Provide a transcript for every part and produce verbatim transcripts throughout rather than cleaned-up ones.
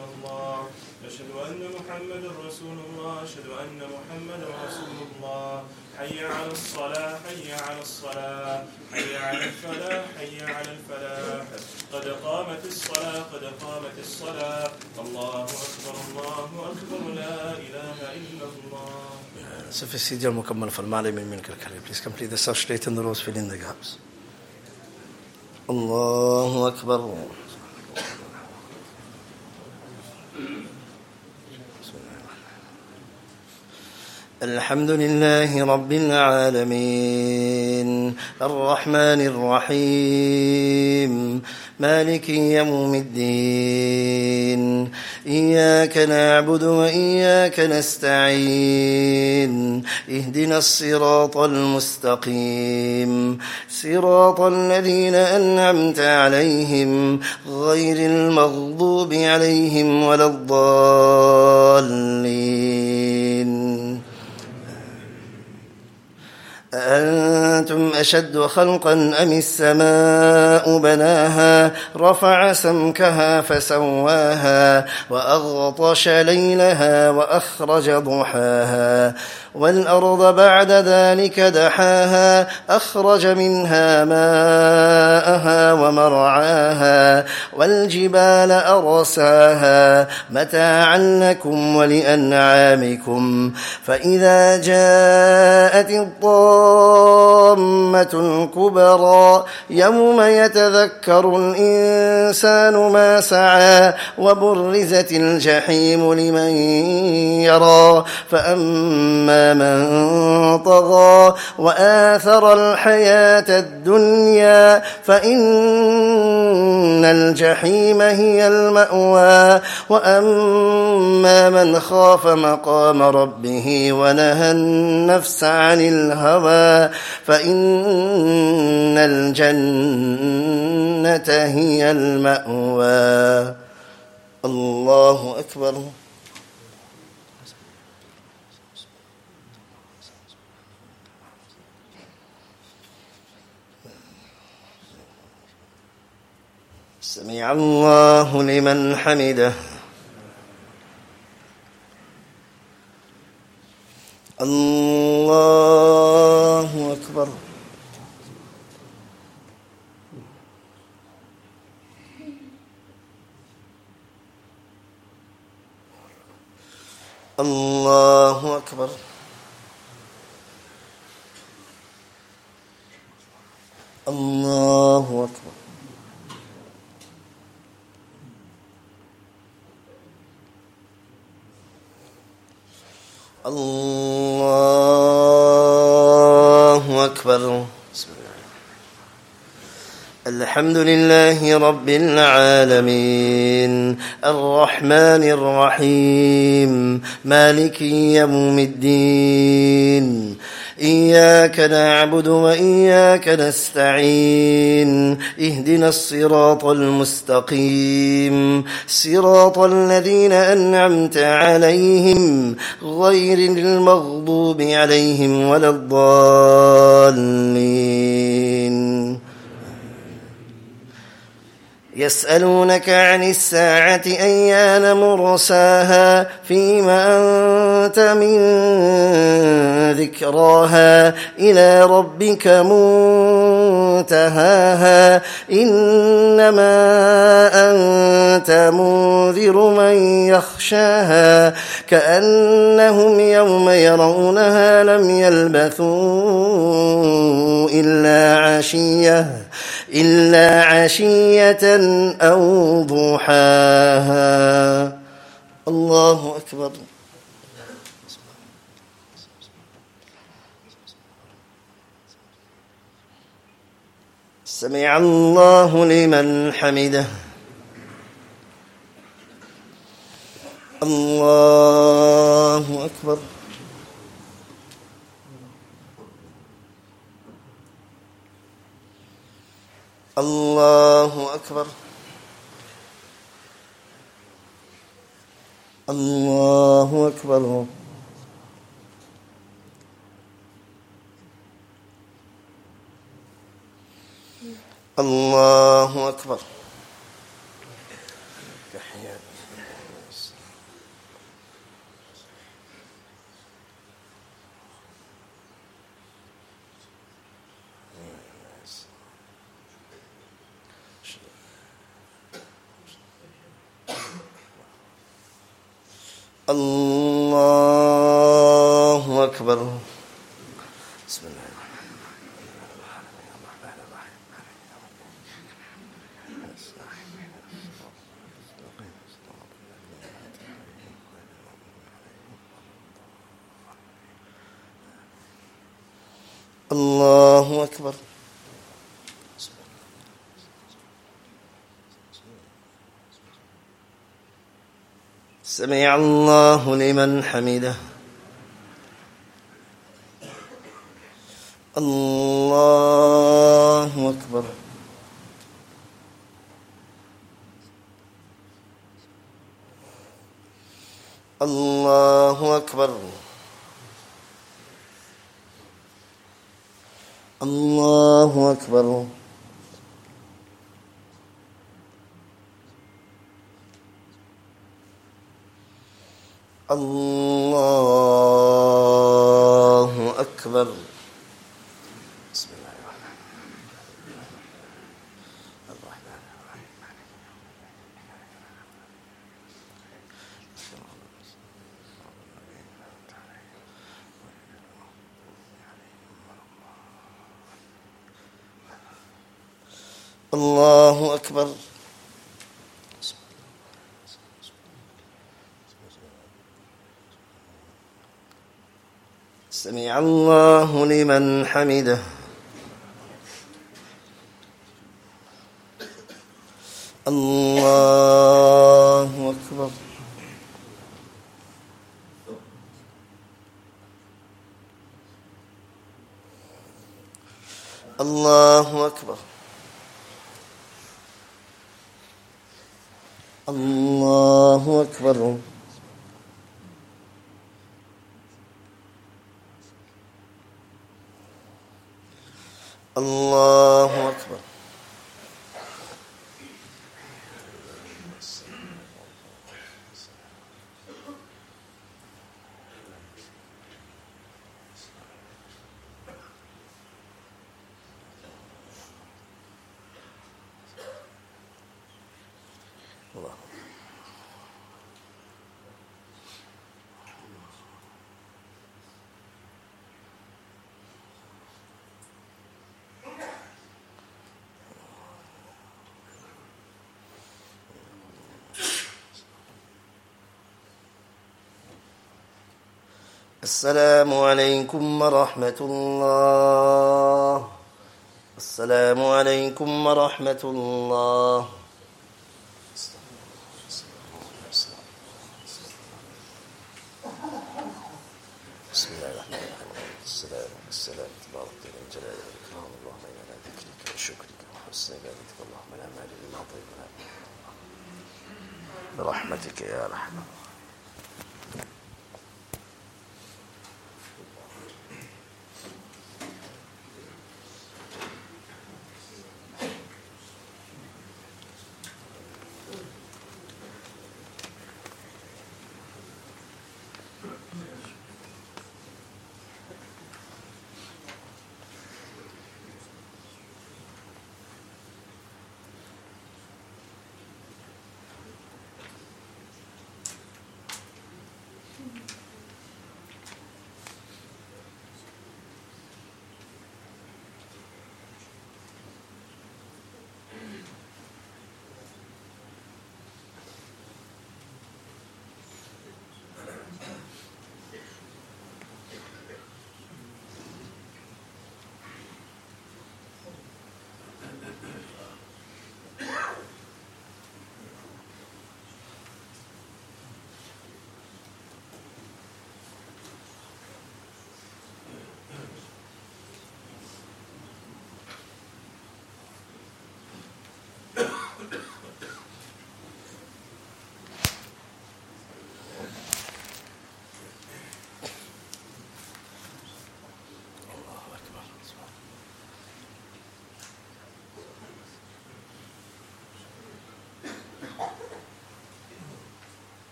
إلا الله أشهد أن محمدا رسول الله أشهد أن محمدا رسول الله حي على الصلاة حي على الصلاة حي على الفلاح حي على الفلاح قد قامت الصلاة قد قامت الصلاة الله أكبر الله أكبر لا إله إلا الله. So if you see your mukammal for Mali min min kal please complete the surah straight in the rows, fill in the gaps. Allahu Akbar. الحمد لله رب العالمين الرحمن الرحيم مالك يوم الدين إياك نعبد وإياك نستعين اهدنا الصراط المستقيم صراط الذين أنعمت عليهم غير المغضوب عليهم ولا الضالين. أأنتم أشد خلقا أم السماء بناها رفع سمكها فسواها وأغطش ليلها وأخرج ضحاها والأرض بعد ذلك دحاها أخرج منها ماءها ومرعاها والجبال أرساها متاعا لكم ولأنعامكم فإذا جاءت الطامة الكبرى يوم يتذكر الإنسان ما سعى وبرزت الجحيم لمن يرى فأما من طغى وآثر الحياة الدنيا فإن الجحيم هي المأوى وأما من خاف مقام ربه ونهى النفس عن الهوى فإن الجنة هي المأوى. الله أكبر. سمع الله لمن حمده. الله أكبر. الله أكبر. الله أكبر. الله أكبر. الحمد لله رب العالمين الرحمن الرحيم مالك يوم الدين إياك نعبد وإياك نستعين اهدنا الصراط المستقيم صراط الذين أنعمت عليهم غير المغضوب عليهم ولا الضالين. يسألونك عن الساعة أيان مرساها فيما أنت من ذكراها إلى ربك منتهاها إنما أنت منذر من يخشاها كأنهم يوم يرونها لم يلبثوا إلا عشية إلا عشية أو ضحاها. الله أكبر. سمع الله لمن حمده. الله أكبر. الله أكبر. الله أكبر. الله أكبر. الله أكبر. بسم الله الله أكبر. سمع الله لمن حمده. الله أكبر. الله أكبر. الله أكبر. الله أكبر. بسم الله الرحمن الرحمن الرحيم. الله أكبر. سمع الله لمن حمده. الله أكبر. الله أكبر. الله أكبر. الله أكبر. الله. السلام عليكم ورحمة الله. السلام عليكم ورحمة الله. بسم الله الرحمن الرحيم. السلام السلام تبارك من جلال الإكرام. اللهم إنا على ذكرك وشكرك وحسن عبادتك. اللهم لا مانع لما أعطيتنا برحمتك يا رحمن.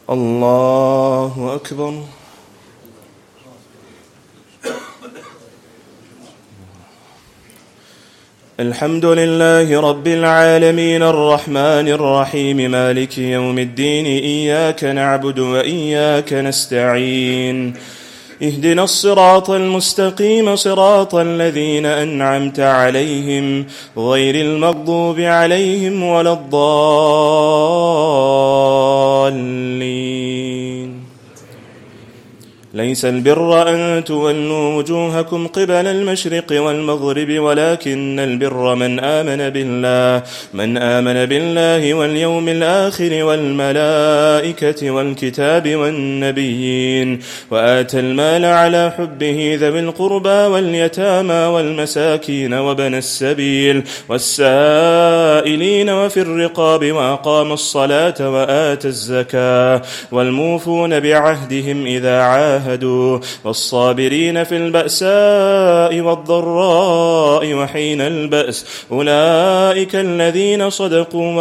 الله أكبر. الحمد لله رب العالمين الرحمن الرحيم مالك يوم الدين إياك نعبد وإياك نستعين اهدنا الصراط المستقيم صراط الذين أنعمت عليهم غير المغضوب عليهم ولا الضالين. ليس البر أن تولوا وجوهكم قبل المشرق والمغرب ولكن البر من آمن بالله من آمن بالله واليوم الآخر والملائكة والكتاب والنبيين وآتى المال على حبه ذوي القربى واليتامى والمساكين وابن السبيل والسائلين وفي الرقاب وأقام الصلاة وآتى الزكاة والموفون بعهدهم إذا عاهدوا والصابرين في البأساء والضراء وحين البأس أولئك الذين صدقوا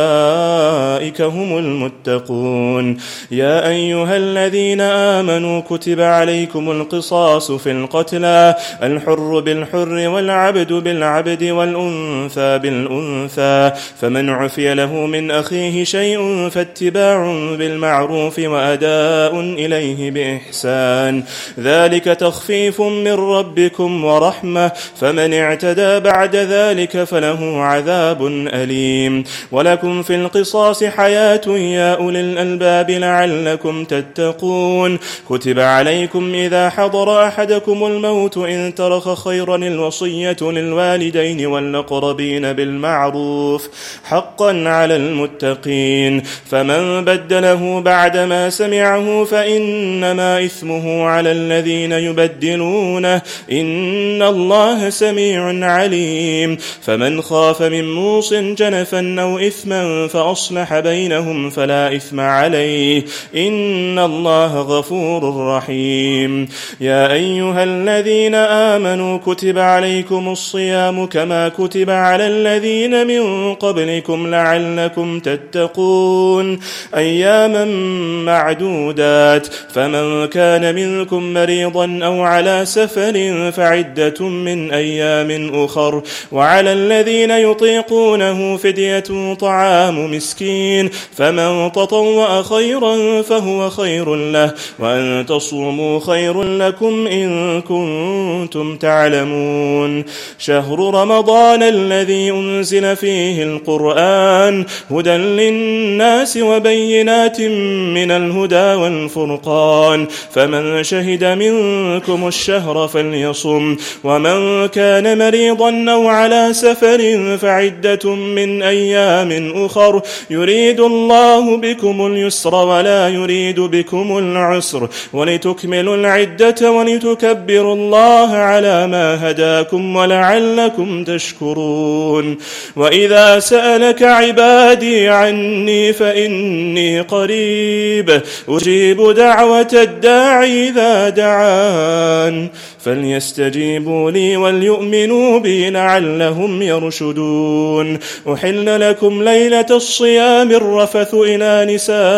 وأولئك هم المتقون. يا أيها الذين آمنوا كتب عليكم القصاص في القتلى الحر بالحر والعبد بالعبد والأنثى بالأنثى فمن عفي له من أخيه شيء فاتباع بالمعروف وأداء إليه بإحسان ذلك تخفيف من ربكم ورحمة فمن اعتدى بعد ذلك فله عذاب أليم. ولكم في القصاص حياة يا أولي الألباب لعلكم تتقون. كتب عليكم إذا حضر أحدكم الموت إن ترك خيرا الوصية للوالدين والأقربين بالمعروف حقا على المتقين فمن بدله بعدما سمعه فإنما إثمه على الذين يبدلونه إن الله سميع عليم. فمن خاف من موص جنفا أو إثما فأصلح بينهم فلا إثم عليه إن الله غفور رحيم. يا أيها الذين آمنوا كتب عليكم الصيام كما كتب على الذين من قبلكم لعلكم تتقون أياما معدودات فمن كان منكم مريضا أو على سفر فعدة من أيام أخر وعلى الذين يطيقونه فدية طعام مسكين فمن تطوع خيرا فهو خير له وأن تصوموا خير لكم إن كنتم تعلمون. شهر رمضان الذي أنزل فيه القرآن هدى للناس وبينات من الهدى والفرقان فمن شهد منكم الشهر فليصم ومن كان مريضا أو على سفر فعدة من أيام أخر يريد الله بكم اليسر ولا يريد بكم العسر ولتكملوا العدة ولتكبروا الله على ما هداكم ولعلكم تشكرون. وإذا سألك عبادي عني فإني قريب أجيب دعوة الداعي إذا دعان فليستجيبوا لي وليؤمنوا بي لعلهم يرشدون. أحل لكم ليلة الصيام الرفث إلى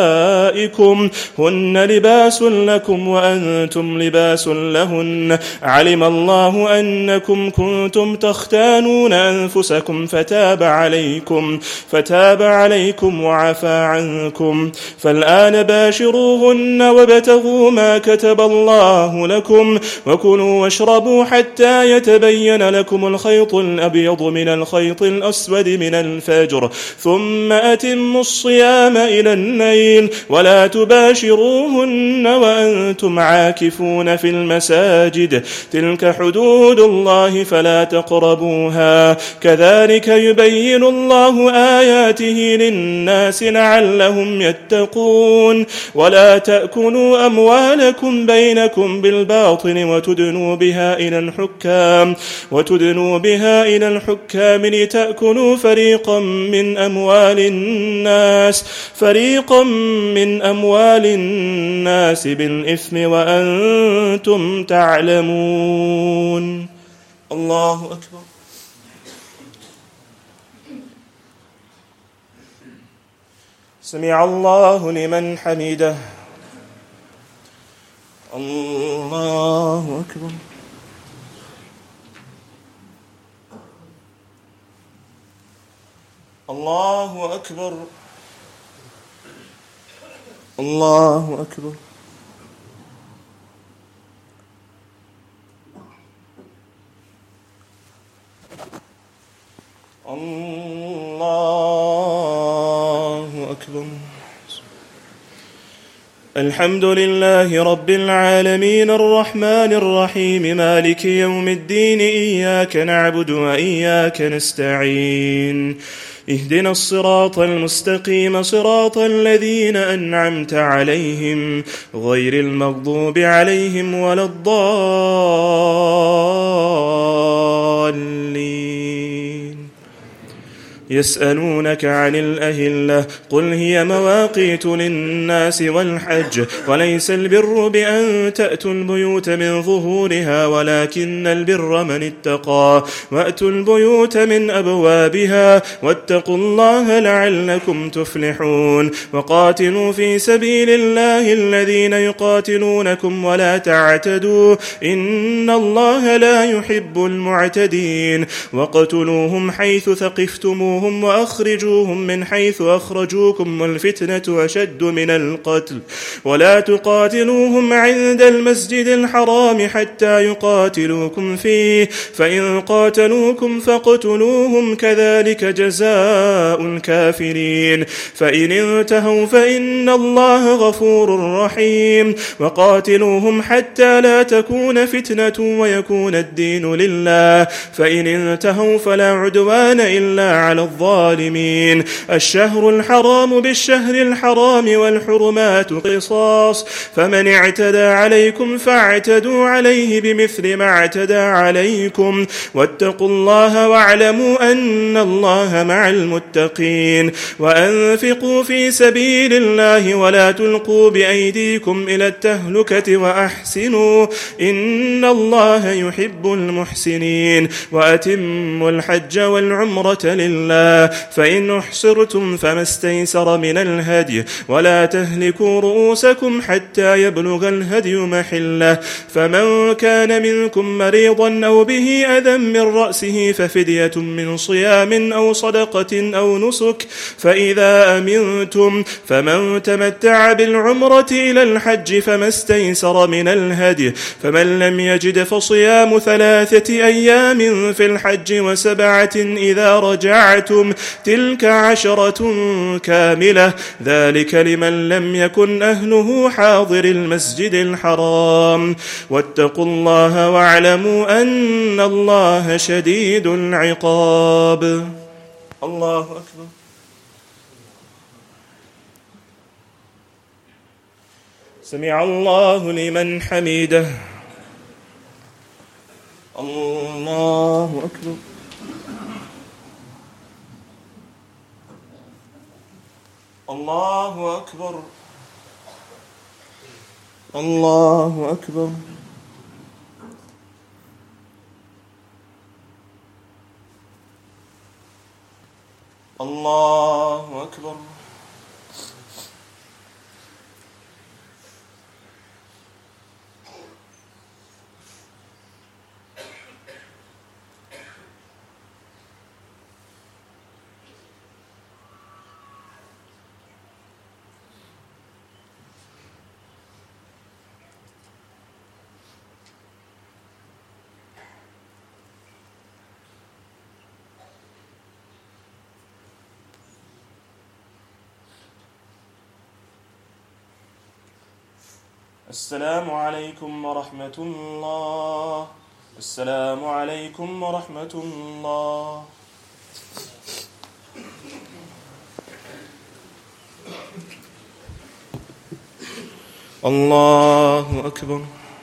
نسائكم هن لباس لكم وأنتم لباس لهن علم الله أنكم كنتم تختانون أنفسكم فتاب عليكم فتاب عليكم وعفى عنكم فالآن باشروهن وابتغوا ما كتب الله لكم وكلوا واشربوا حتى يتبين لكم الخيط الأبيض من الخيط الأسود من الفجر ثم أتموا الصيام إلى الليل ولا تباشروهن وأنتم عاكفون في المساجد تلك حدود الله فلا تقربوها كذلك يبين الله آياته للناس لعلهم يتقون. ولا تأكلوا أموالكم بينكم بالباطل وتدنوا بها إلى الحكام وتدنوا بها إلى الحكام لتأكلوا فريقا من أموال الناس فريقا من أموال الناس بالإثم وأنتم تعلمون. الله أكبر. سمع الله لمن حمده. الله أكبر. الله أكبر. الله أكبر. الله أكبر. الحمد لله رب العالمين الرحمن الرحيم مالك يوم الدين إياك نعبد وإياك نستعين اهدنا الصراط المستقيم صراط الذين أنعمت عليهم غير المغضوب عليهم ولا الضالين. يسألونك عن الأهلة قل هي مواقيت للناس والحج وليس البر بأن تأتوا البيوت من ظهورها ولكن البر من اتقى وأتوا البيوت من أبوابها واتقوا الله لعلكم تفلحون. وقاتلوا في سبيل الله الذين يقاتلونكم ولا تعتدوا إن الله لا يحب المعتدين. وقتلوهم حيث ثقفتموهم وأخرجوهم من حيث أخرجوكم والفتنة أشد من القتل ولا تقاتلوهم عند المسجد الحرام حتى يقاتلوكم فيه فإن قاتلوكم فاقتلوهم كذلك جزاء الكافرين. فإن انتهوا فإن الله غفور رحيم. وقاتلوهم حتى لا تكون فتنة ويكون الدين لله فإن انتهوا فلا عدوان إلا على الظالمين. الشهر الحرام بالشهر الحرام والحرمات قصاص فمن اعتدى عليكم فاعتدوا عليه بمثل ما اعتدى عليكم واتقوا الله واعلموا أن الله مع المتقين. وأنفقوا في سبيل الله ولا تلقوا بأيديكم إلى التهلكة وأحسنوا إن الله يحب المحسنين. وأتموا الحج والعمرة لله فإن أحصرتم فما استيسر من الهدي ولا تهلكوا رؤوسكم حتى يبلغ الهدي محله. فمن كان منكم مريضا أو به أذى من رأسه ففدية من صيام أو صدقة أو نسك فإذا أمنتم فمن تمتع بالعمرة إلى الحج فما استيسر من الهدي فمن لم يجد فصيام ثلاثة أيام في الحج وسبعة إذا رجعتم تلك عشرة كاملة ذلك لمن لم يكن أهله حاضر المسجد الحرام. واتقوا الله واعلموا أن الله شديد العقاب. الله أكبر. سمع الله لمن حمده. الله أكبر. الله أكبر. الله أكبر. الله أكبر. السلام عليكم ورحمة الله. السلام عليكم ورحمة الله. الله أكبر.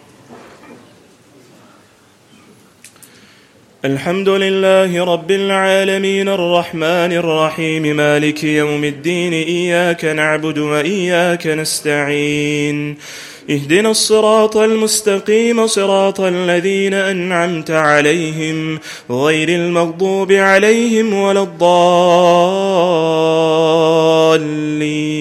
الحمد لله رب العالمين الرحمن الرحيم مالك يوم الدين إياك نعبد وإياك نستعين اهدنا الصراط المستقيم صراط الذين أنعمت عليهم غير المغضوب عليهم ولا الضالين.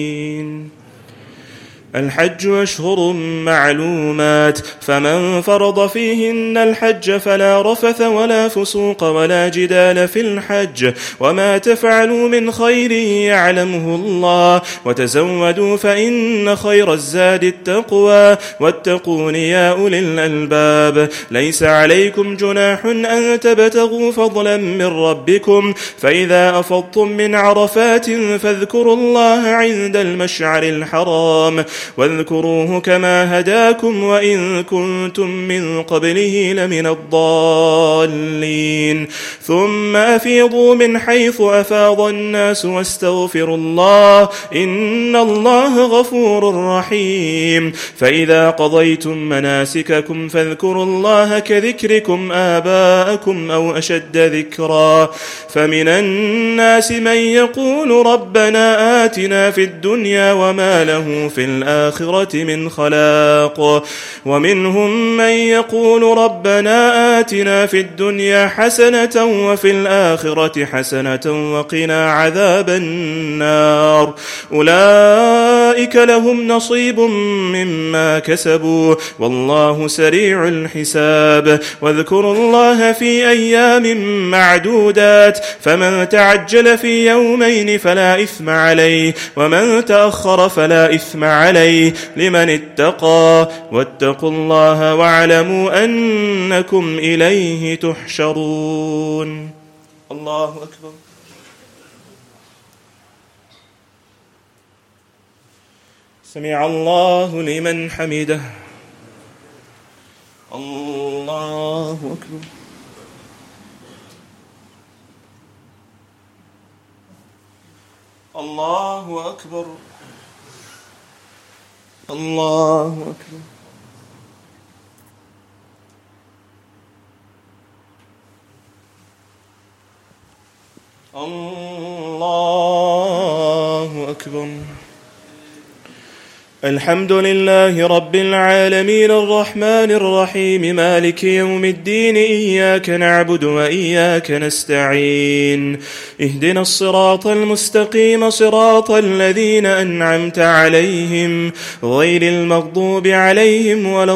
الحج أشهر معلومات، فمن فرض فيهن الحج فلا رفث ولا فسوق ولا جدال في الحج، وما تفعلوا من خير يعلمه الله، وتزودوا فإن خير الزاد التقوى، واتقون يا أولي الألباب. ليس عليكم جناح أن تبتغوا فضلا من ربكم، فإذا أفضتم من عرفات فاذكروا الله عند المشعر الحرام، واذكروه كما هداكم وإن كنتم من قبله لمن الضالين. ثم أفيضوا من حيث أفاض الناس واستغفروا الله إن الله غفور رحيم. فإذا قضيتم مناسككم فاذكروا الله كذكركم آباءكم أو أشد ذكرا. فمن الناس من يقول ربنا آتنا في الدنيا وما له في الآخرة من خلاق، ومنهم من يقول ربنا آتنا في الدنيا حسنة وفي الآخرة حسنة وقنا عذاب النار. أولئك لهم نصيب مما كسبوا والله سريع الحساب. واذكروا الله في أيام معدودات، فمن تعجل في يومين فلا إثم عليه، ومن تأخر فلا إثم عليه لمن اتقى. واتقوا الله واعلموا أنكم إليه تحشرون. الله أكبر. سمع الله لمن حمده. الله أكبر. الله أكبر. الله أكبر. الله أكبر. الحمد لله رب العالمين الرحمن الرحيم مالك يوم الدين، إياك نعبد وإياك نستعين، اهدنا الصراط المستقيم صراط الذين أنعمت عليهم غير المغضوب عليهم ولا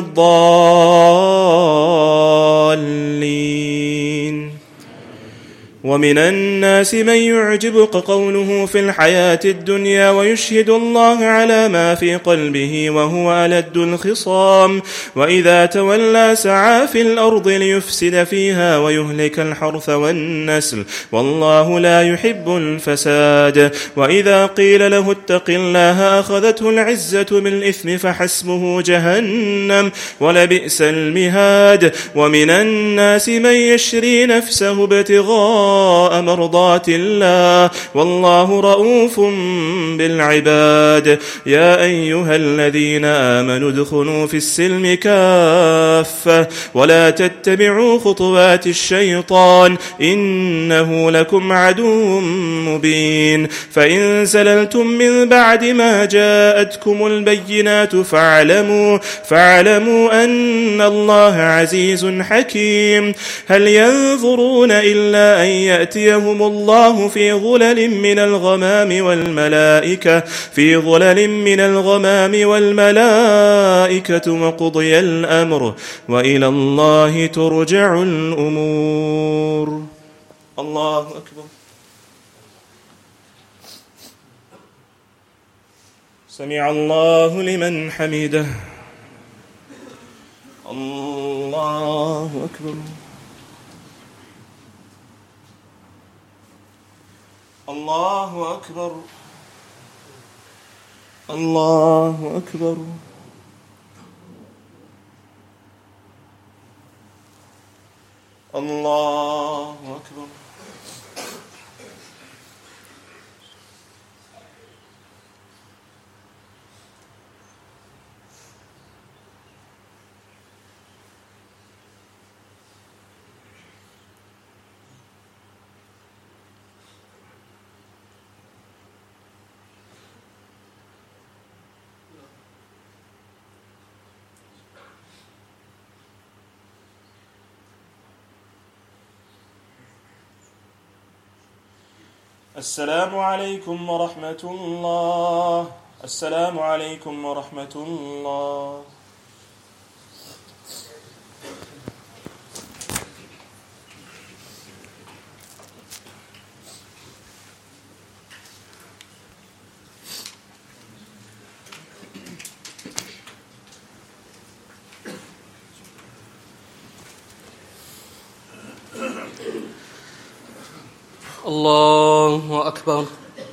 الضالين. ومن الناس من يعجبك قوله في الحياة الدنيا ويشهد الله على ما في قلبه وهو ألد الخصام، وإذا تولى سعى في الأرض ليفسد فيها ويهلك الحرث والنسل والله لا يحب الفساد. وإذا قيل له اتق الله أخذته العزة بالإثم فحسبه جهنم ولبئس المهاد. ومن الناس من يشري نفسه ابتغاء مرضات الله والله رؤوف بالعباد. يا أيها الذين آمنوا ادخلوا في السلم كافة ولا تتبعوا خطوات الشيطان إنه لكم عدو مبين. فإن زللتم من بعد ما جاءتكم البينات فاعلموا, فاعلموا أن الله عزيز حكيم. هل ينظرون إلا أن يأتيهم الله في ظلل من الغمام والملائكة في ظلل من الغمام والملائكة وقضي الأمر وإلى الله ترجع الأمور. الله أكبر. سمع الله لمن حمده. الله أكبر. الله أكبر. الله أكبر. الله أكبر. السلام عليكم ورحمة الله. السلام عليكم ورحمة الله. الله أكبر.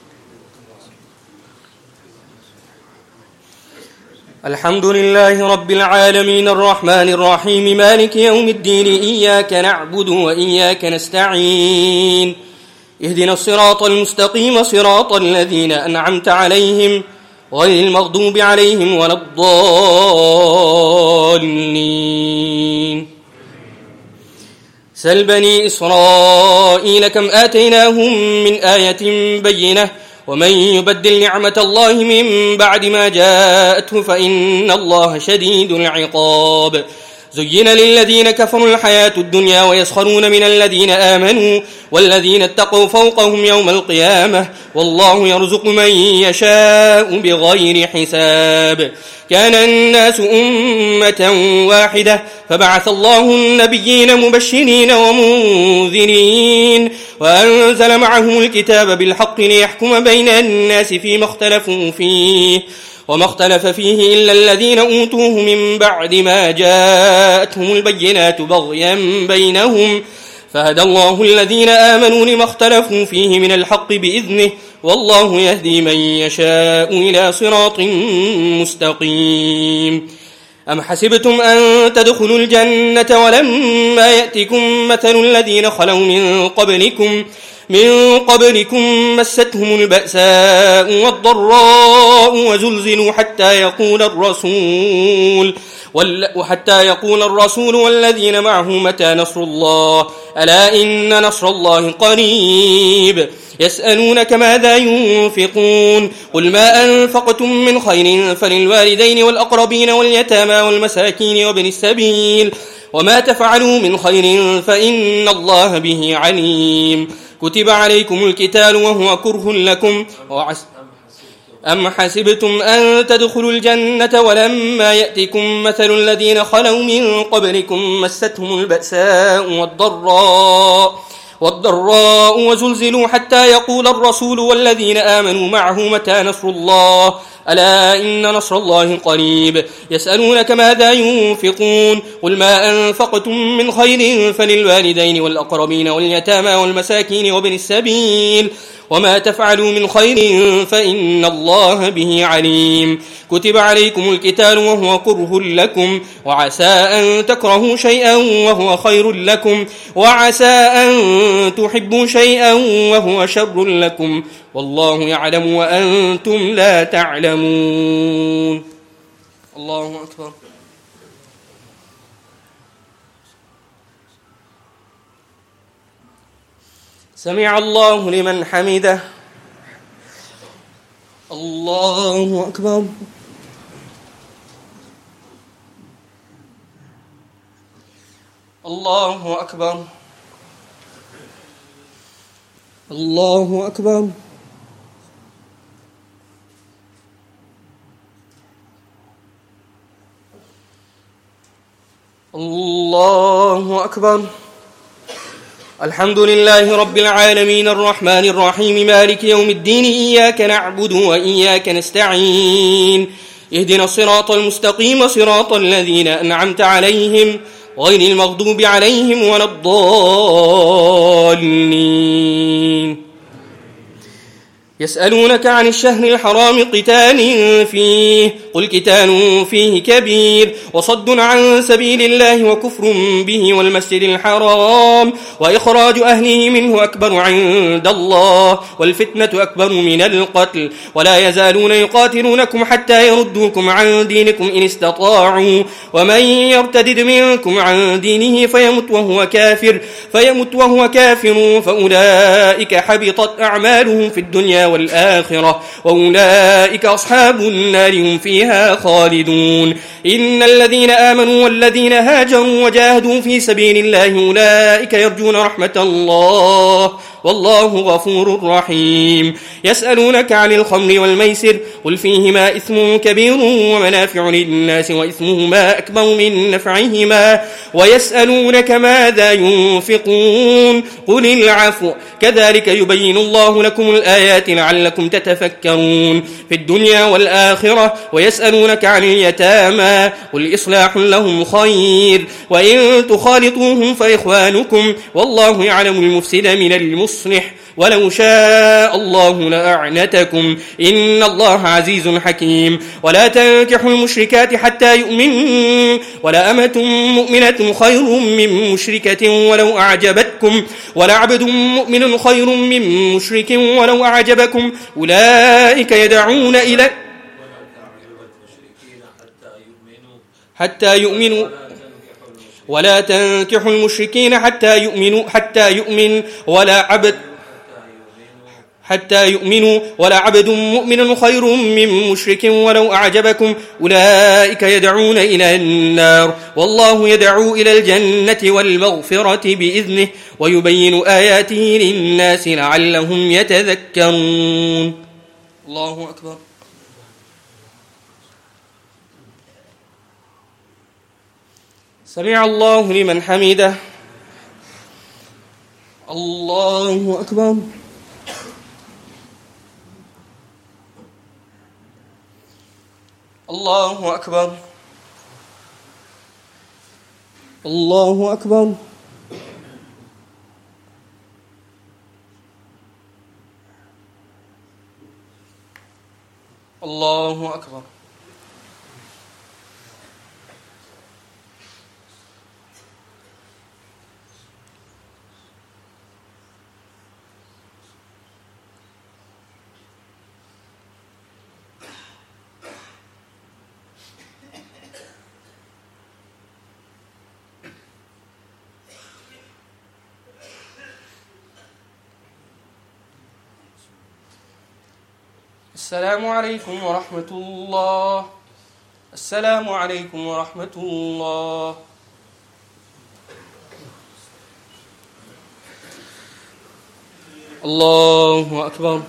الحمد لله رب العالمين الرحمن الرحيم مالك يوم الدين إياك نعبد وإياك نستعين اهدنا الصراط المستقيم صراط الذين أنعمت عليهم غير المغضوب عليهم ولا الضالين. سل بني إسرائيل كم آتيناهم من آية بينة ومن يبدل نعمة الله من بعد ما جاءته فإن الله شديد العقاب. زين للذين كفروا الحياة الدنيا ويسخرون من الذين آمنوا والذين اتقوا فوقهم يوم القيامة والله يرزق من يشاء بغير حساب. كان الناس أمة واحدة فبعث الله النبيين مبشرين ومنذرين وأنزل معهم الكتاب بالحق ليحكم بين الناس فيما اختلفوا فيه وما اختلف فيه إلا الذين أوتوه من بعد ما جاءتهم البينات بغيا بينهم فهدى الله الذين آمنوا لما اختلفوا فيه من الحق بإذنه والله يهدي من يشاء إلى صراط مستقيم. أم حسبتم أن تدخلوا الجنة ولما يأتكم مثل الذين خلوا من قبلكم من قبلكم مستهم البأساء والضراء وزلزلوا حتى يقول الرسول وحتى يقول الرسول والذين معه متى نصر الله ألا إن نصر الله قريب. يسألونك ماذا ينفقون قل ما أنفقتم من خير فللوالدين والأقربين واليتامى والمساكين وابن السبيل وما تفعلوا من خير فإن الله به عليم. كتب عليكم القتال وهو كره لكم وعس أم حسبتم أن تدخلوا الجنة ولما يأتكم مثل الذين خلوا من قبلكم مستهم البأساء والضراء والضراء وزلزلوا حتى يقول الرسول والذين آمنوا معه متى نصر الله ألا إن نصر الله قريب. يسألونك ماذا ينفقون قل ما أنفقتم من خير فللوالدين والأقربين واليتامى والمساكين وابن السبيل وما تفعلوا من خير فإن الله به عليم. كتب عليكم القتال وهو كره لكم وعسى أن تكرهوا شيئا وهو خير لكم وعسى أن تحبوا شيئا وهو شر لكم والله يعلم وأنتم لا تعلمون. الله أكبر. سمع الله لمن حمده. الله أكبر. الله أكبر. الله أكبر. الله أكبر. الحمد لله رب العالمين الرحمن الرحيم مالك يوم الدين إياك نعبد وإياك نستعين اهدنا الصراط المستقيم صراط الذين أنعمت عليهم غير المغضوب عليهم ولا الضالين. يسألونك عن الشهر الحرام قتال فيه قل قتال فيه كبير وصد عن سبيل الله وكفر به والمسجد الحرام وإخراج أهله منه أكبر عند الله والفتنة أكبر من القتل ولا يزالون يقاتلونكم حتى يردوكم عن دينكم إن استطاعوا ومن يرتدد منكم عن دينه فيمت وهو كافر فيمت وهو كافر فأولئك حبطت أعمالهم في الدنيا والآخرة وأولئك أصحاب النار هم فيها خالدون. إن الذين آمنوا والذين هاجروا وجاهدوا في سبيل الله أولئك يرجون رحمة الله والله غفور رحيم. يسألونك عن الخمر والميسر قل فيهما إثم كبير ومنافع للناس وإثمهما أكبر من نفعهما ويسألونك ماذا ينفقون قل العفو كذلك يبين الله لكم الآيات لعلكم تتفكرون في الدنيا والآخرة. ويسألونك عن اليتامى قل إصلاح لهم خير وإن تخالطوهم فإخوانكم والله يعلم المفسد من المصلح ولو شاء الله لأعنتكم إن الله عزيز حكيم. ولا تنكحوا المشركات حتى يؤمنوا ولأمة مؤمنة خير من مشركة ولو أعجبتكم ولعبد مؤمن خير من مشرك ولو أعجبكم أولئك يدعون إلى حتى يؤمنوا ولا تنكحوا المشركين حتى يؤمنوا حتى يؤمن ولا عبد حتى يؤمنوا ولا عبد مؤمن خير من مشرك ولو أعجبكم أولئك يدعون إلى النار والله يدعو إلى الجنة والمغفرة بإذنه ويبين آياته للناس لعلهم يتذكرون. الله أكبر. سمع الله لمن حمده. الله أكبر. الله أكبر. الله أكبر. الله أكبر. السلام عليكم ورحمة الله. السلام عليكم ورحمة الله. الله أكبر.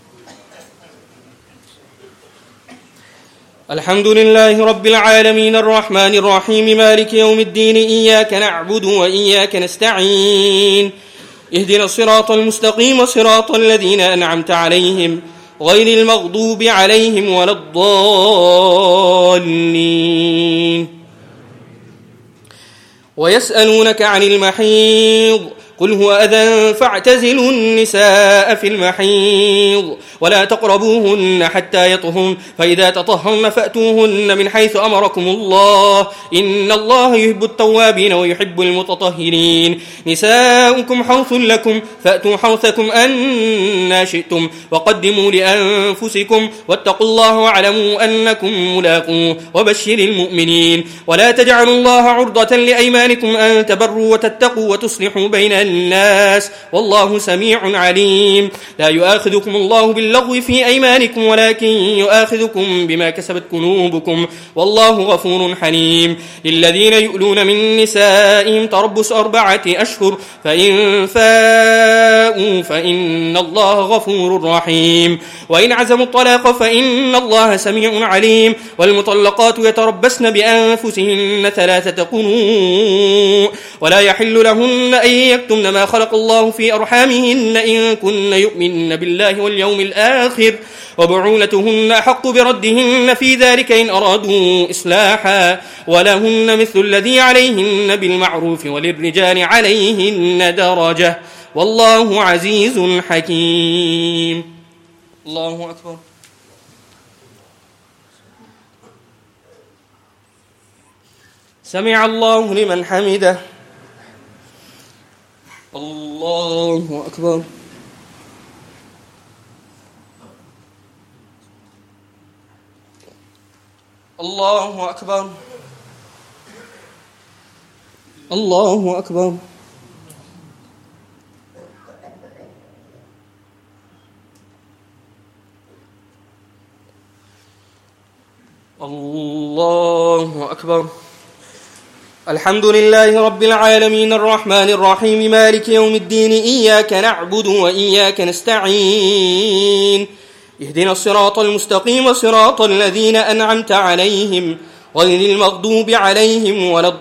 الحمد لله رب العالمين الرحمن الرحيم مالك يوم الدين إياك نعبد وإياك نستعين اهدنا الصراط المستقيم صراط الذين أنعمت عليهم غير المغضوب عليهم ولا الضالين. ويسألونك عن المحيض قل هو أذى فاعتزلوا النساء في المحيض ولا تقربوهن حتى يطهرن فإذا تطهرن فأتوهن من حيث أمركم الله إن الله يحب التوابين ويحب المتطهرين. نساؤكم حرث لكم فأتوا حرثكم أن شئتم وقدموا لأنفسكم واتقوا الله واعلموا أنكم ملاقوه وبشر المؤمنين. ولا تجعلوا الله عرضة لأيمانكم أن تبروا وتتقوا وتصلحوا بين الناس والله سميع عليم. لا يؤاخذكم الله باللغو في أيمانكم ولكن يؤاخذكم بما كسبت قلوبكم والله غفور حليم. للذين يؤلون من نسائهم تربص أربعة أشهر فإن فاءوا فإن الله غفور رحيم. وإن عزموا الطلاق فإن الله سميع عليم. والمطلقات يتربصن بأنفسهن ثلاثة قروء ولا يحل لهن أن يكتمن ما خلق الله في أرحامهن إن كن يؤمن بالله واليوم الآخر وبعولتهن أحق بردهن في ذلك إن أرادوا إصلاحا ولهن مثل الذي عليهن بالمعروف وللرجال عليهن درجة والله عزيز حكيم. الله أكبر. سمع الله لمن حمده. الله أكبر. الله أكبر. الله أكبر. الله أكبر. الحمد لله رب العالمين الرحمن الرحيم مالك يوم الدين إياك نعبد وإياك نستعين اهدنا الصراط المستقيم صراط الذين أنعمت عليهم غير المغضوب عليهم ولا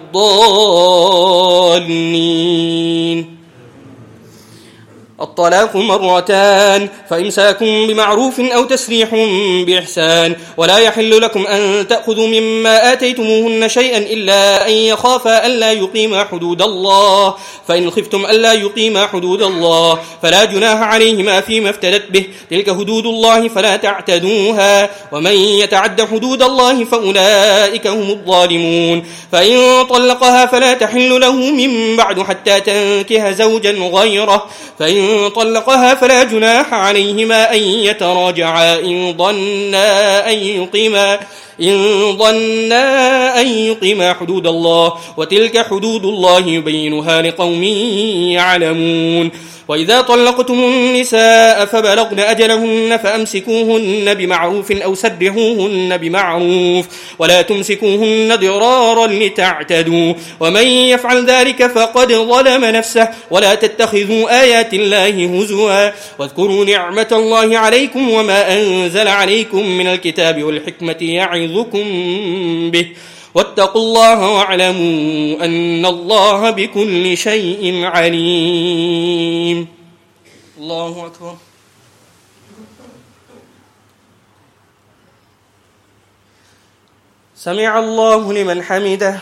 الضالين. الطلاق مرتان فإمساك بمعروف أو تسريح بإحسان ولا يحل لكم أن تأخذوا مما آتيتموهن شيئا إلا أن يخافا ألا يقيما حدود الله فإن خفتم ألا يقيما حدود الله فلا جناح عليهما فيما افتدت به تلك حدود الله فلا تعتدوها ومن يتعد حدود الله فأولئك هم الظالمون. فإن طلقها فلا تحل له من بعد حتى تنكح زوجا غيره فإن طلقها فلا جناح عليهما أن يتراجعا إن ظنا أن يقيما إن ظنا أن يقيما حدود الله وتلك حدود الله يبينها لقوم يعلمون. وإذا طلقتم النساء فبلغن أجلهن فأمسكوهن بمعروف أو سرحوهن بمعروف ولا تمسكوهن ضرارا لتعتدوا ومن يفعل ذلك فقد ظلم نفسه ولا تتخذوا آيات الله هزوا واذكروا نعمة الله عليكم وما أنزل عليكم من الكتاب والحكمة يعظكم به واتقوا الله واعلموا أن الله بكل شيء عليم. الله أكبر. سمع الله لمن حمده.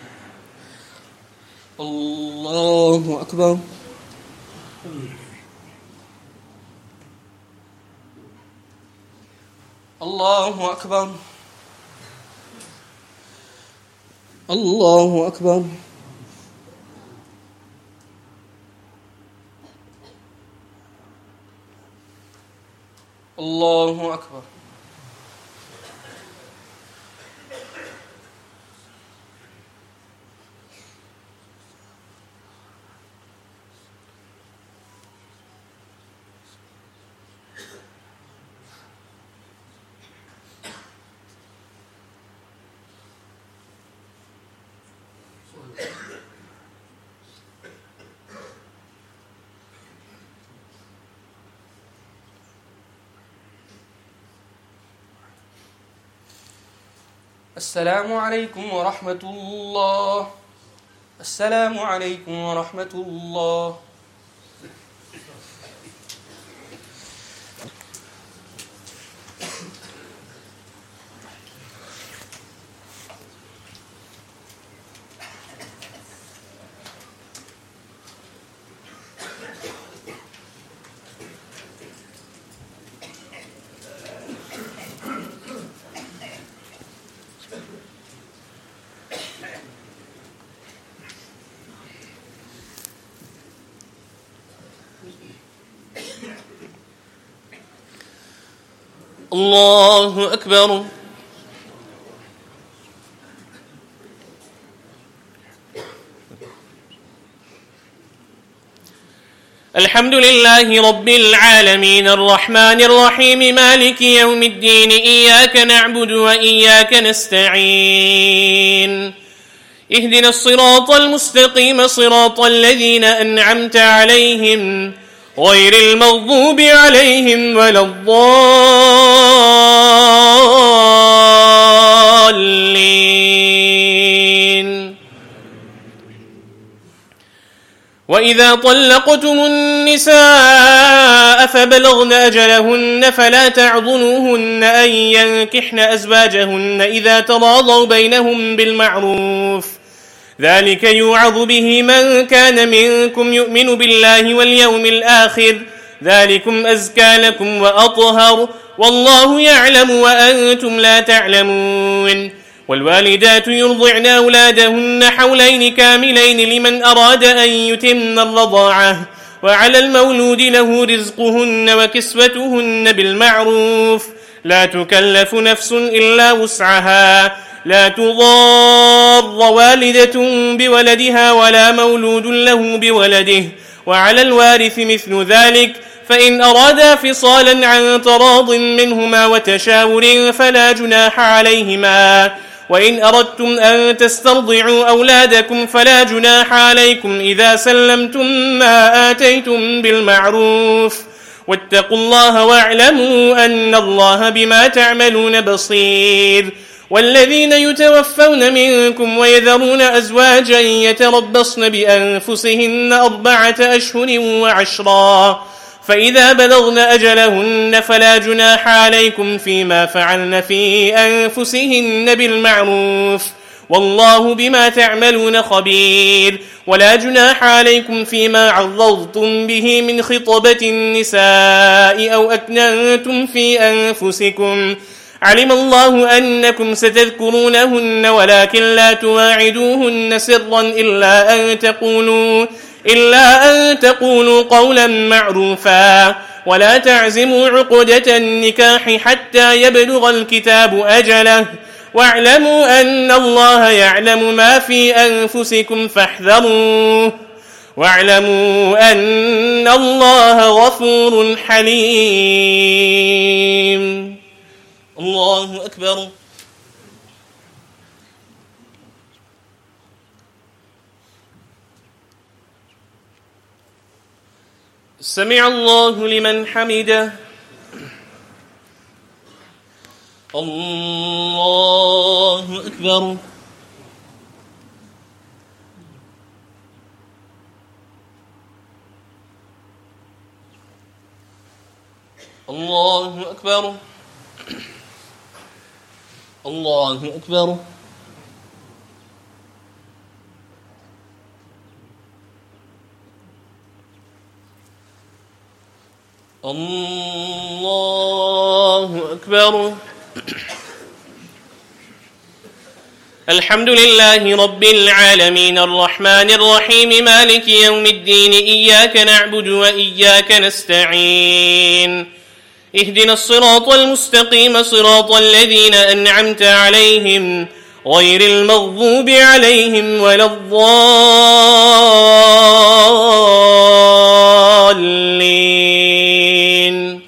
الله أكبر. الله أكبر. الله أكبر. الله أكبر. السلام عليكم ورحمة الله. السلام عليكم ورحمة الله. الله أكبر. الحمد لله رب العالمين الرحمن الرحيم مالك يوم الدين إياك نعبد وإياك نستعين اهدنا الصراط المستقيم صراط الذين أنعمت عليهم غير المغضوب عليهم ولا الضالين. وإذا طلقتم النساء فبلغن أجلهن فلا تعضلوهن أن ينكحن أزواجهن إذا تراضوا بينهم بالمعروف ذلك يوعظ به من كان منكم يؤمن بالله واليوم الآخر ذلكم أزكى لكم وأطهر والله يعلم وأنتم لا تعلمون. والوالدات يرضعن أولادهن حولين كاملين لمن أراد أن يتم الرضاعة وعلى المولود له رزقهن وكسوتهن بالمعروف لا تكلف نفس إلا وسعها لا تضار والدة بولدها ولا مولود له بولده وعلى الوارث مثل ذلك فإن أرادا فصالا عن تراض منهما وتشاور فلا جناح عليهما وإن أردتم أن تسترضعوا أولادكم فلا جناح عليكم إذا سلمتم ما آتيتم بالمعروف واتقوا الله واعلموا أن الله بما تعملون بصير. والذين يتوفون منكم ويذرون أزواجا يتربصن بأنفسهن أربعة أشهر وعشرا فإذا بلغن أجلهن فلا جناح عليكم فيما فعلن في أنفسهن بالمعروف والله بما تعملون خبير. ولا جناح عليكم فيما عرضتم به من خطبة النساء أو أكننتم في أنفسكم علم الله أنكم ستذكرونهن ولكن لا تواعدوهن سرا إلا أن تقولوا إلا أن تقولوا قولا معروفا ولا تعزموا عقدة النكاح حتى يبلغ الكتاب أجله واعلموا أن الله يعلم ما في أنفسكم فاحذروه واعلموا أن الله غفور حليم. الله أكبر. سمع الله لمن حمده. الله أكبر. الله أكبر. الله أكبر. الله أكبر. الحمد لله رب العالمين الرحمن الرحيم مالك يوم الدين إياك نعبد وإياك نستعين اهدنا الصراط المستقيم صراط الذين أنعمت عليهم غير المغضوب عليهم ولا الضالين.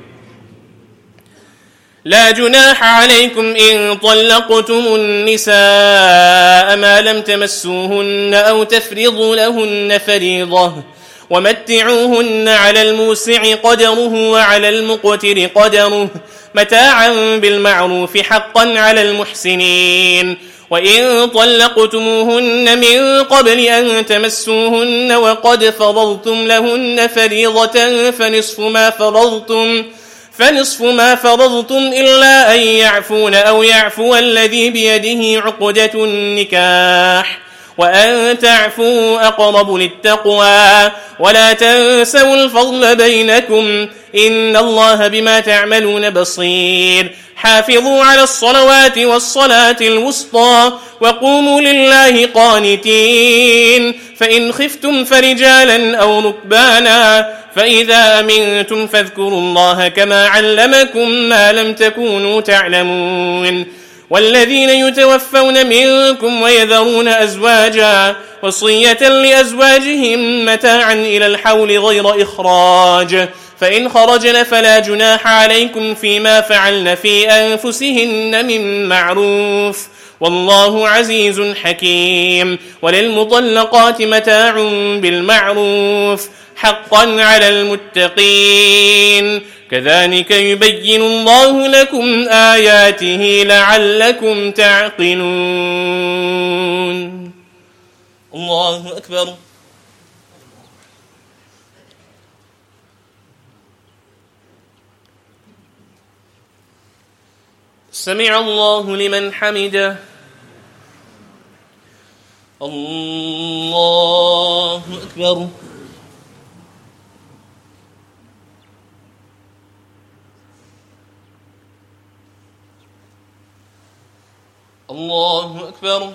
لا جناح عليكم إن طلقتم النساء ما لم تمسوهن أو تفرضوا لهن فريضة ومتعوهن على الموسع قدره وعلى المقتر قدره متاعا بالمعروف حقا على المحسنين. وإن طلقتموهن من قبل أن تمسوهن وقد فرضتم لهن فريضة فنصف ما فرضتم فنصف ما فرضتم إلا أن يعفون أو يعفو الذي بيده عقدة النكاح وأن تعفوا أقرب للتقوى ولا تنسوا الفضل بينكم إن الله بما تعملون بصير. حافظوا على الصلوات والصلاة الوسطى وقوموا لله قانتين. فإن خفتم فرجالا أو ركبانا فإذا أمنتم فاذكروا الله كما علمكم ما لم تكونوا تعلمون. والذين يتوفون منكم ويذرون أزواجا وصية لأزواجهم متاعا إلى الحول غير إخراج فإن خرجن فلا جناح عليكم فيما فعلن في أنفسهن من معروف والله عزيز حكيم. وللمطلقات متاع بالمعروف حقا على المتقين كذلك يبين الله لكم آياته لعلكم تعقلون. الله أكبر. سمع الله لمن حمده. الله أكبر. الله أكبر.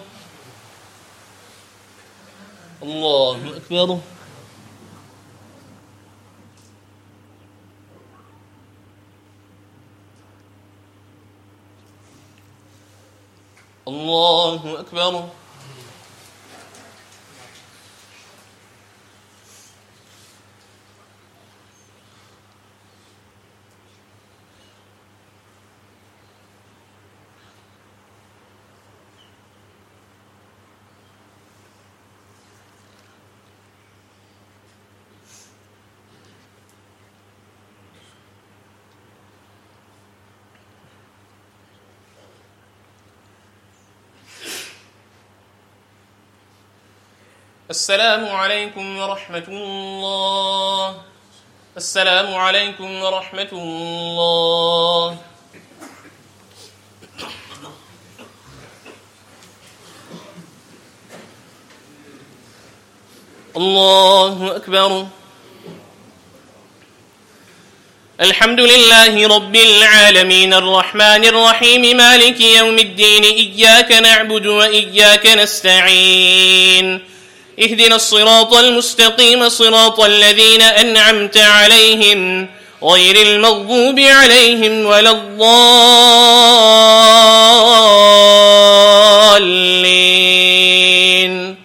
الله أكبر. الله أكبر. السلام عليكم ورحمة الله. السلام عليكم ورحمة الله. الله أكبر. الحمد لله رب العالمين الرحمن الرحيم مالك يوم الدين إياك نعبد وإياك نستعين اهدنا الصراط المستقيم صراط الذين أنعمت عليهم غير المغضوب عليهم ولا الضالين.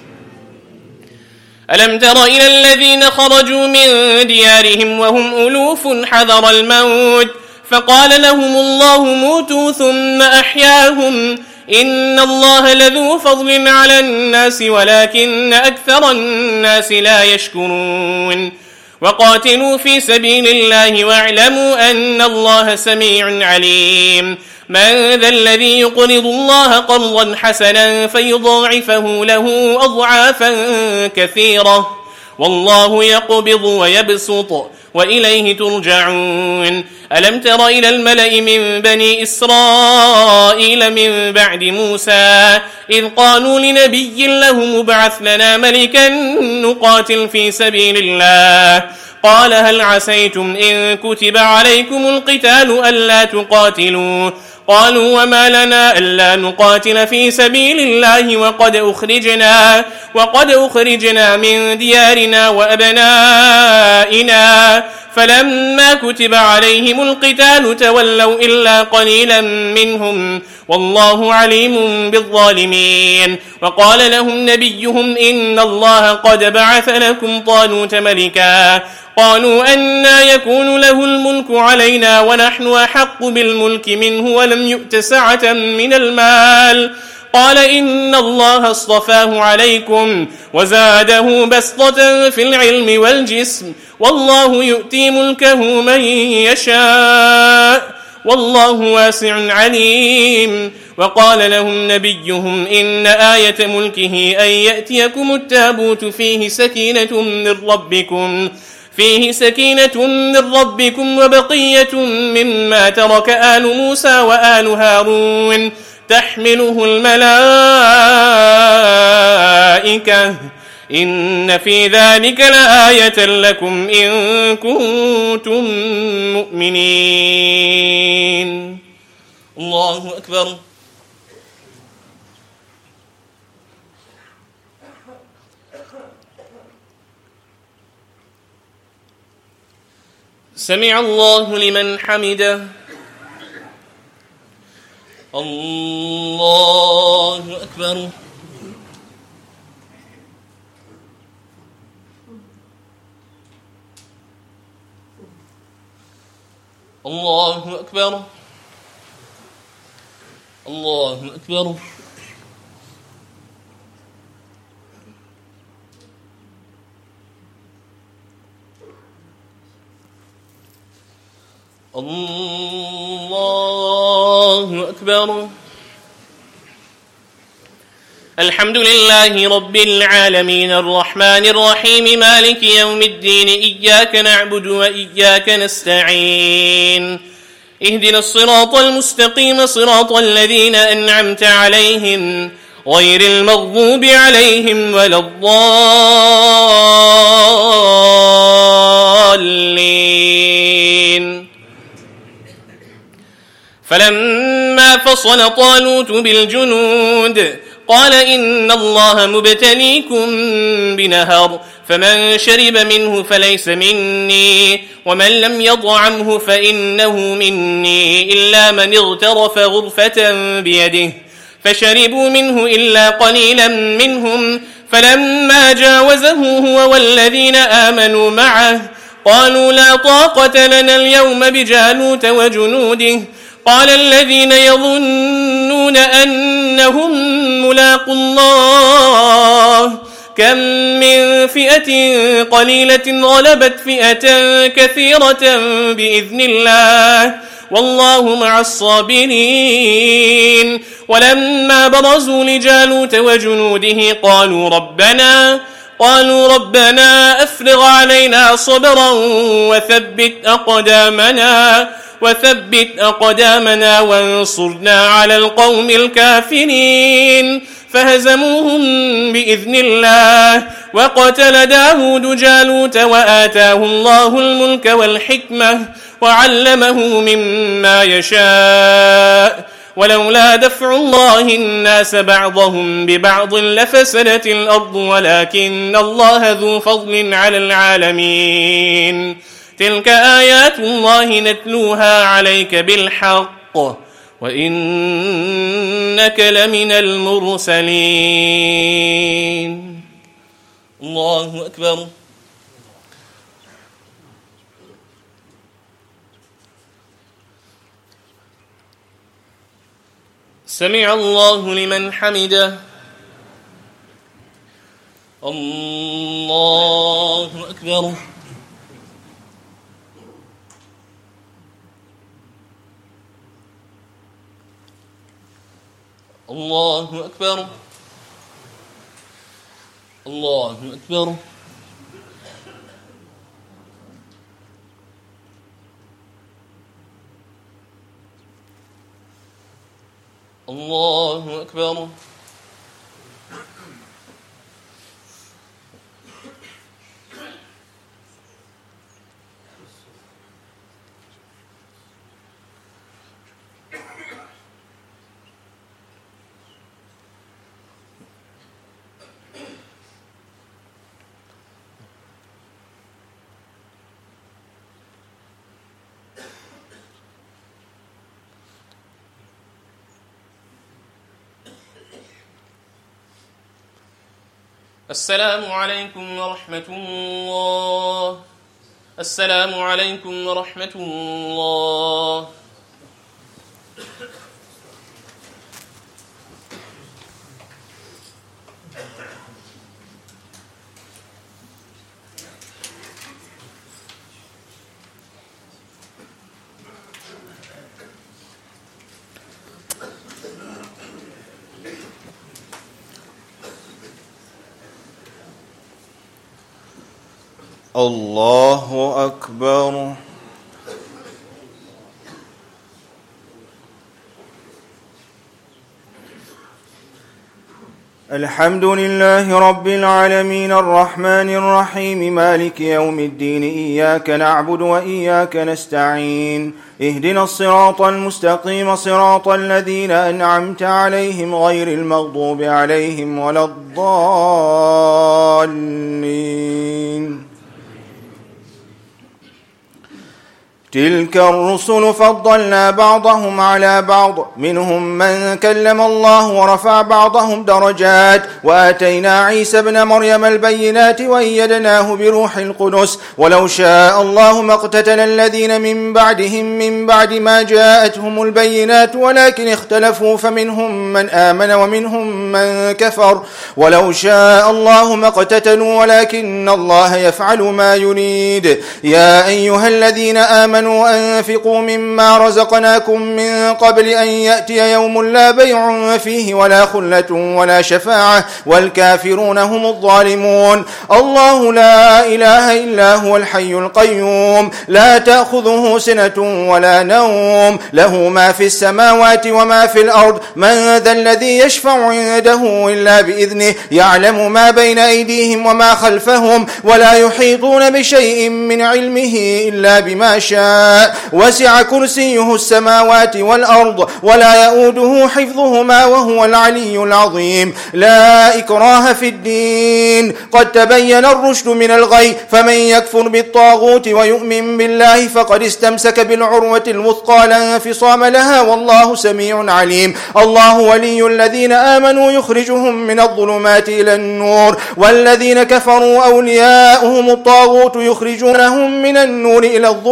ألم تر إلى الذين خرجوا من ديارهم وهم ألوف حذر الموت فقال لهم الله موتوا ثم أحياهم إن الله لذو فضل على الناس ولكن أكثر الناس لا يشكرون. وقاتلوا في سبيل الله واعلموا أن الله سميع عليم. من ذا الذي يقرض الله قرضا حسنا فيضاعفه له أضعافا كثيرة والله يقبض ويبسط وإليه ترجعون. ألم تر إلى الملأ من بني إسرائيل من بعد موسى إذ قالوا لنبي له مبعث لنا ملكا نقاتل في سبيل الله قال هل عسيتم إن كتب عليكم القتال ألا تقاتلوا قالوا وما لنا ألا نقاتل في سبيل الله وقد أخرجنا وقد أخرجنا من ديارنا وأبنائنا فلما كتب عليهم القتال تولوا إلا قليلا منهم والله عليم بالظالمين. وقال لهم نبيهم إن الله قد بعث لكم طالوت ملكا قالوا أنى يكون له الملك علينا ونحن أحق بالملك منه ولم يؤت سعة من المال قال إن الله اصطفاه عليكم وزاده بسطة في العلم والجسم والله يؤتي ملكه من يشاء والله واسع عليم. وقال لهم نبيهم إن آية ملكه أن يأتيكم التابوت فيه سكينة من ربكم فيه سكينة من ربكم وبقية مما ترك آل موسى وآل هارون تحمله الملائكة إن في ذلك لآية لكم إن كنتم مؤمنين. الله أكبر. سمع الله لمن حمده. الله أكبر. الله أكبر. الله أكبر. الله أكبر. الحمد لله رب العالمين الرحمن الرحيم مالك يوم الدين إياك نعبد وإياك نستعين اهدنا الصراط المستقيم صراط الذين أنعمت عليهم غير المغضوب عليهم ولا الضالين. فلما فصل طالوت بالجنود قال إن الله مبتليكم بنهر فمن شرب منه فليس مني ومن لم يطعمه فإنه مني إلا من اغترف غرفة بيده فشربوا منه إلا قليلا منهم فلما جاوزه هو والذين آمنوا معه قالوا لا طاقة لنا اليوم بجالوت وجنوده قال الذين يظنون أنهم ملاقوا الله كم من فئة قليلة غلبت فئة كثيرة بإذن الله والله مع الصابرين. ولما برزوا لجالوت وجنوده قالوا ربنا قالوا ربنا أفرغ علينا صبرا وثبت أقدامنا وثبت أقدامنا وانصرنا على القوم الكافرين. فهزموهم بإذن الله. وقتل داود جالوت وآتاه الله الملك والحكمة وعلمه مما يشاء. ولولا دفع الله الناس بعضهم ببعض لفسدت الأرض ولكن الله ذو فضل على العالمين. تلك آيات الله نتلوها عليك بالحق وإنك لمن المرسلين. الله أكبر. سمع الله لمن حمده. الله أكبر. الله أكبر. الله أكبر. الله أكبر. السلام عليكم ورحمة الله. السلام عليكم ورحمة الله. الله أكبر. الحمد لله رب العالمين الرحمن الرحيم مالك يوم الدين. إياك نعبد وإياك نستعين. اهدنا الصراط المستقيم صراط الذين أنعمت عليهم غير المغضوب عليهم ولا الضالين. تلك الرسل فضلنا بعضهم على بعض منهم من كلم الله ورفع بعضهم درجات وآتينا عيسى ابن مريم البينات وأيدناه بروح القدس ولو شاء الله ما اقتتل الذين من بعدهم من بعد ما جاءتهم البينات ولكن اختلفوا فمنهم من آمن ومنهم من كفر ولو شاء الله ما اقتتلوا ولكن الله يفعل ما يريد. يا أيها الذين آمنوا أنفقوا مما رزقناكم من قبل أن يأتي يوم لا بيع فيه ولا خلة ولا شفاعة والكافرون هم الظالمون. الله لا إله إلا هو الحي القيوم لا تأخذه سنة ولا نوم له ما في السماوات وما في الأرض. من ذا الذي يشفع عنده إلا بإذنه يعلم ما بين أيديهم وما خلفهم ولا يحيطون بشيء من علمه إلا بما شاء. وسع كرسيه السماوات والأرض ولا يؤوده حفظهما وهو العلي العظيم. لا إكراه في الدين قد تبين الرشد من الغي فمن يكفر بالطاغوت ويؤمن بالله فقد استمسك بالعروة الوثقى لا انفصام لها والله سميع عليم. الله ولي الذين آمنوا يخرجهم من الظلمات إلى النور والذين كفروا أولياؤهم الطاغوت يخرجونهم من النور إلى الظلمات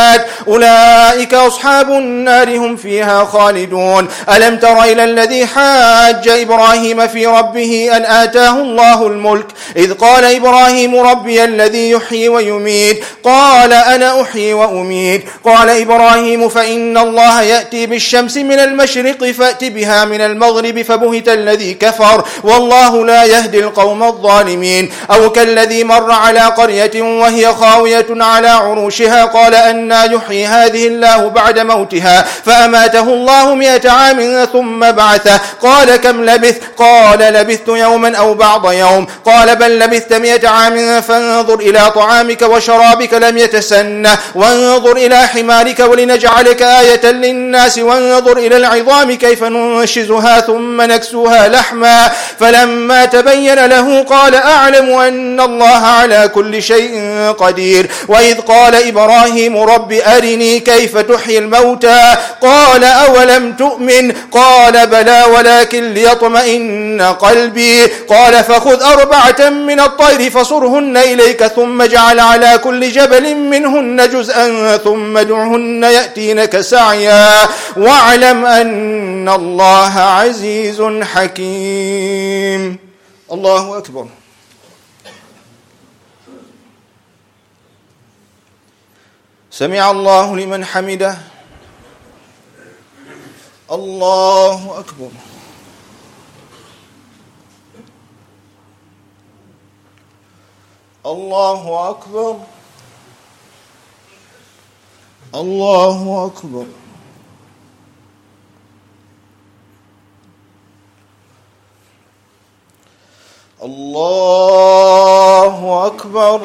درجات أولئك أصحاب النار هم فيها خالدون. ألم تر إلى الذي حاج إبراهيم في ربه أن آتاه الله الملك إذ قال إبراهيم ربي الذي يحيي ويميت قال أنا أحيي وأميت قال إبراهيم فإن الله يأتي بالشمس من المشرق فأت بها من المغرب فبهت الذي كفر والله لا يهدي القوم الظالمين. أو كالذي مر على قرية وهي خاوية على عروشها قال أنى يحيي هذه الله بعد موتها فأماته الله مئة عام ثم بعثه قال كم لبثت قال لبثت يوما أو بعض يوم قال بل لبثت مئة عام فانظر إلى طعامك وشرابك لم يتسنه وانظر إلى حمارك ولنجعلك آية للناس وانظر إلى العظام كيف ننشزها ثم نكسوها لحما فلما تبين له قال أعلم أن الله على كل شيء قدير. وإذ قال إبراهيم رب أرني كيف تحيي الموتى قال أولم تؤمن قال بلى ولكن ليطمئن قلبي قال فخذ أربعة من الطير فصرهن إليك ثم اجعل على كل جبل منهن جزءا ثم ادعهن يأتينك سعيا واعلم أن الله عزيز حكيم. الله أكبر. سمع الله لمن حمده. الله أكبر. الله أكبر. الله أكبر. الله أكبر.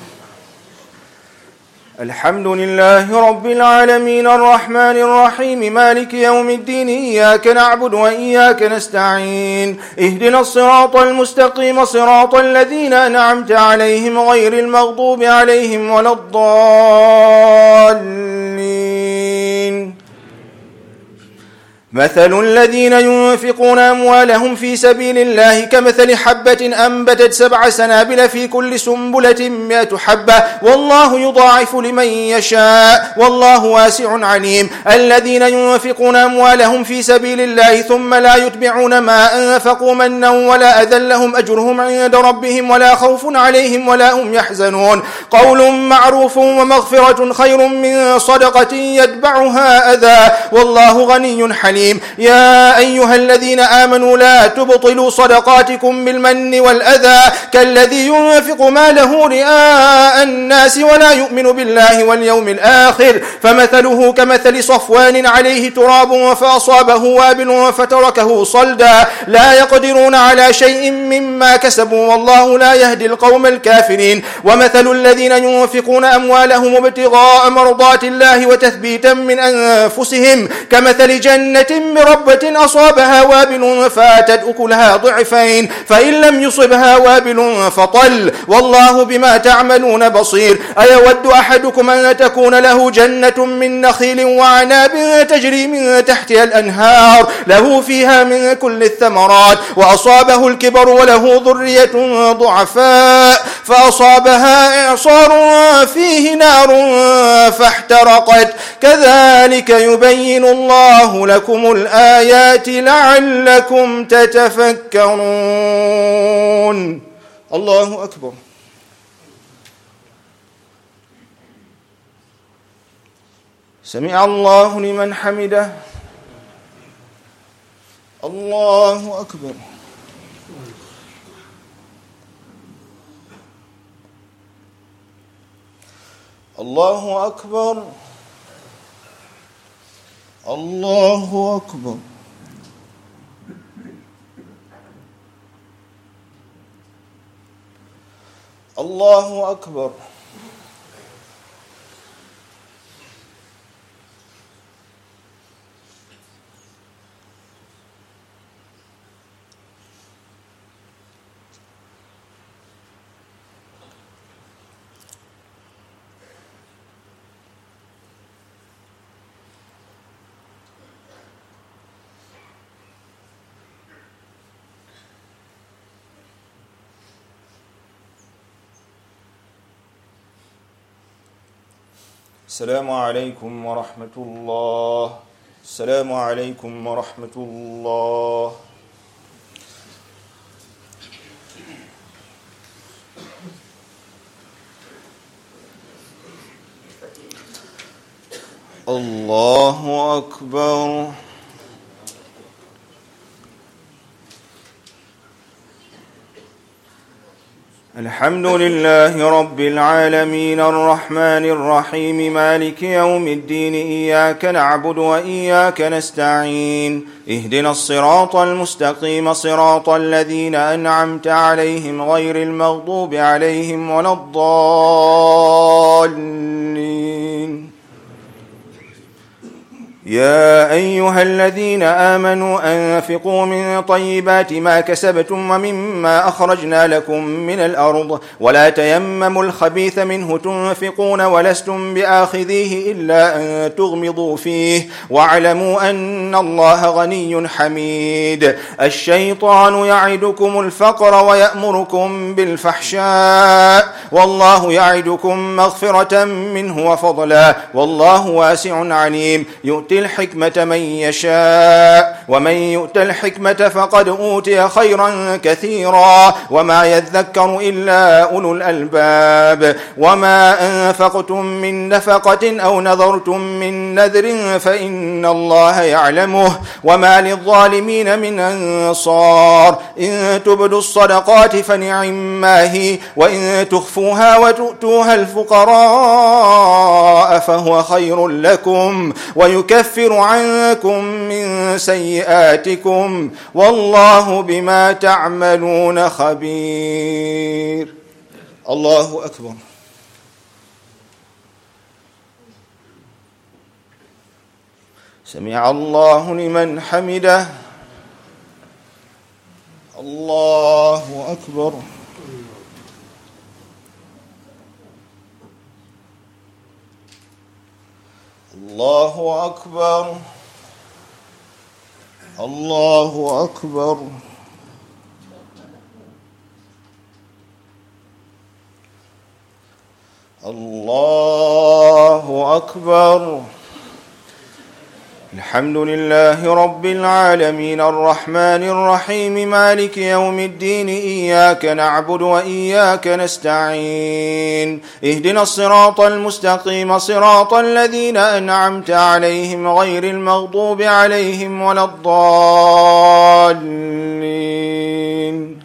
الحمد لله رب العالمين الرحمن الرحيم مالك يوم الدين إياك نعبد وإياك نستعين اهدنا الصراط المستقيم صراط الذين أنعمت عليهم غير المغضوب عليهم ولا الضالين. مثل الذين ينفقون أموالهم في سبيل الله كمثل حبة أنبتت سبع سنابل في كل سنبلة مئة حبة والله يضاعف لمن يشاء والله واسع عليم. الذين ينفقون أموالهم في سبيل الله ثم لا يتبعون ما أنفقوا منا ولا أذى لهم أجرهم عند ربهم ولا خوف عليهم ولا هم يحزنون. قول معروف ومغفرة خير من صدقة يتبعها أذى والله غني حليم. يا أيها الذين آمنوا لا تبطلوا صدقاتكم بالمن والأذى كالذي ينفق ماله رئاء الناس ولا يؤمن بالله واليوم الآخر فمثله كمثل صفوان عليه تراب فأصابه وابل فتركه صلدا لا يقدرون على شيء مما كسبوا والله لا يهدي القوم الكافرين. ومثل الذين ينفقون أموالهم ابتغاء مرضات الله وتثبيتا من أنفسهم كمثل جنة مربة أصابها وابل فآتت أكلها ضعفين فإن لم يصبها وابل فطل والله بما تعملون بصير. أيود أحدكم أن تكون له جنة من نخيل وعناب تجري من تحتها الأنهار له فيها من كل الثمرات وأصابه الكبر وله ذرية ضعفاء فأصابها إعصار فيه نار فاحترقت كذلك يبين الله لكم الآيات لعلكم تتفكرون. الله أكبر. سمع الله لمن حمده. الله أكبر. الله أكبر. الله أكبر. الله أكبر. السلام عليكم ورحمة الله. السلام عليكم ورحمة الله. الله أكبر. الحمد لله رب العالمين الرحمن الرحيم مالك يوم الدين إياك نعبد وإياك نستعين اهدنا الصراط المستقيم صراط الذين أنعمت عليهم غير المغضوب عليهم ولا الضالين. يا أيها الذين آمنوا أنفقوا من طيبات ما كسبتم ومما أخرجنا لكم من الأرض ولا تيمموا الخبيث منه تنفقون ولستم بآخذيه إلا أن تغمضوا فيه واعلموا أن الله غني حميد. الشيطان يعدكم الفقر ويأمركم بالفحشاء والله يعدكم مغفرة منه وفضلا والله واسع عليم. يؤتي الحكمة من يشاء ومن يؤت الحكمة فقد أوتي خيرا كثيرا وما يذكر إلا أولو الألباب. وما أنفقتم من نفقة أو نذرتم من نذر فإن الله يعلمه وما للظالمين من أنصار. إن تبدوا الصدقات فنعما هي وإن تخفوها وتؤتوها الفقراء فهو خير لكم ويكفر عنكم من سيئاتكم والله بما تعملون خبير. الله أكبر. سمع الله لمن حمده. الله أكبر. الله أكبر. الله أكبر. الله أكبر. الحمد لله رب العالمين الرحمن الرحيم مالك يوم الدين إياك نعبد وإياك نستعين اهدنا الصراط المستقيم صراط الذين أنعمت عليهم غير المغضوب عليهم ولا الضالين.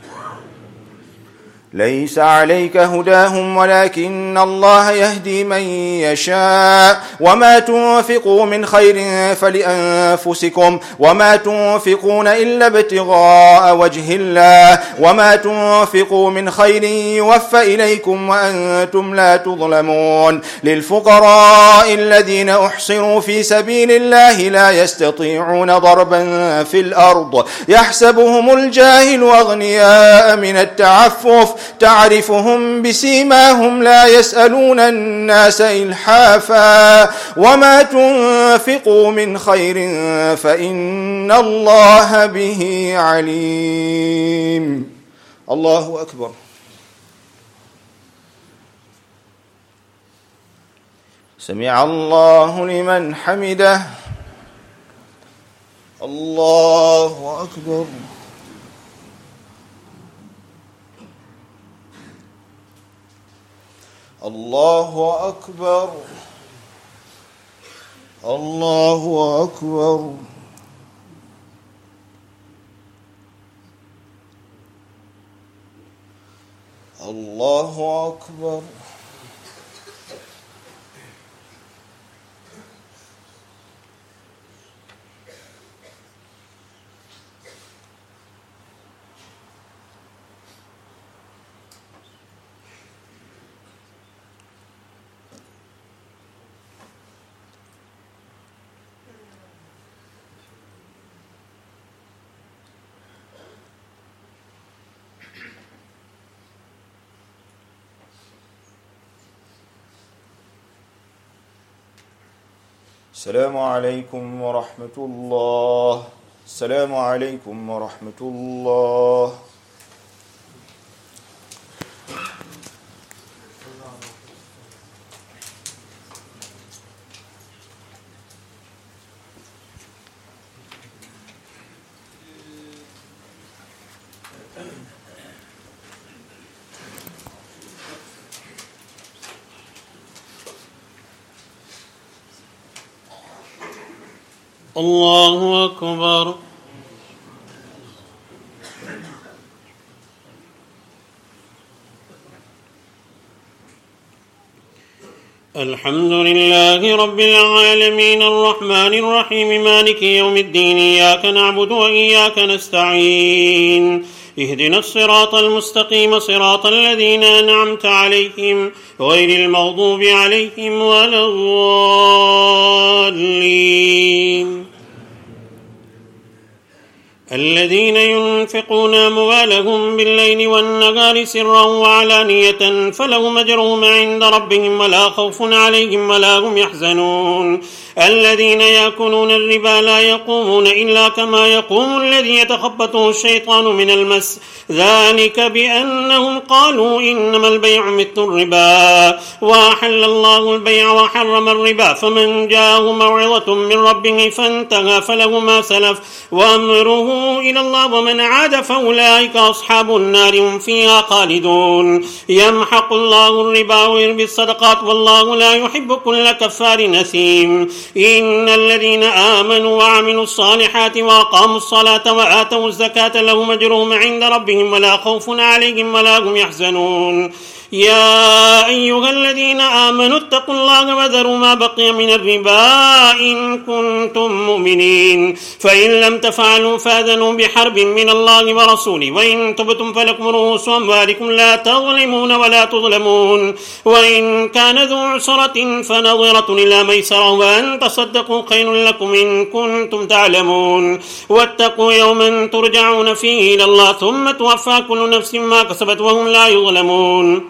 ليس عليك هداهم ولكن الله يهدي من يشاء وما تنفقوا من خير فلأنفسكم وما تنفقون إلا ابتغاء وجه الله وما تنفقوا من خير يوفى إليكم وأنتم لا تظلمون. للفقراء الذين أحصروا في سبيل الله لا يستطيعون ضربا في الأرض يحسبهم الجاهل أغنياء من التعفف تعرفهم بسيماهم لا يسألون الناس إلحافا وما تنفقوا من خير فإن الله به عليم. الله أكبر. سمع الله لمن حمده. الله أكبر. الله أكبر. الله أكبر. الله أكبر. السلام عليكم ورحمة الله. السلام عليكم ورحمة الله. الله أكبر. الحمد لله رب العالمين الرحمن الرحيم مالك يوم الدين إياك نعبد وإياك نستعين اهدنا الصراط المستقيم صراط الذين أنعمت عليهم غير المغضوب عليهم ولا الضالين الذين ينفقون أموالهم بالليل والنهار سرا وعلانية فلهم أجرهم عند ربهم ولا خوف عليهم ولا هم يحزنون الذين يأكلون الربا لا يقومون إلا كما يقوم الذي يتخبطه الشيطان من المس ذلك بأنهم قالوا إنما البيع مثل الربا وأحل الله البيع وحرم الربا فمن جاءه موعظة من ربه فانتهى فله ما سلف وأمره إلى الله ومن عاد فأولئك أصحاب النار هم فيها خالدون يمحق الله الربا ويربي الصدقات والله لا يحب كل كفار نثيم إن الذين آمنوا وعملوا الصالحات وأقاموا الصلاة وآتوا الزكاة لهم أجرهم عند ربهم ولا خوف عليهم ولا هم يحزنون يا أيها الذين آمنوا اتقوا الله وذروا ما بقي من الربا إن كنتم مؤمنين فإن لم تفعلوا فاذنوا بحرب من الله ورسوله وإن تبتم فلكم رؤوس أموالكم لا تظلمون ولا تظلمون وإن كان ذو عسرة فنظرة إلى ميسرة وأن تصدقوا خير لكم إن كنتم تعلمون واتقوا يوما ترجعون فيه إلى الله ثم توفى كل نفس ما كسبت وهم لا يظلمون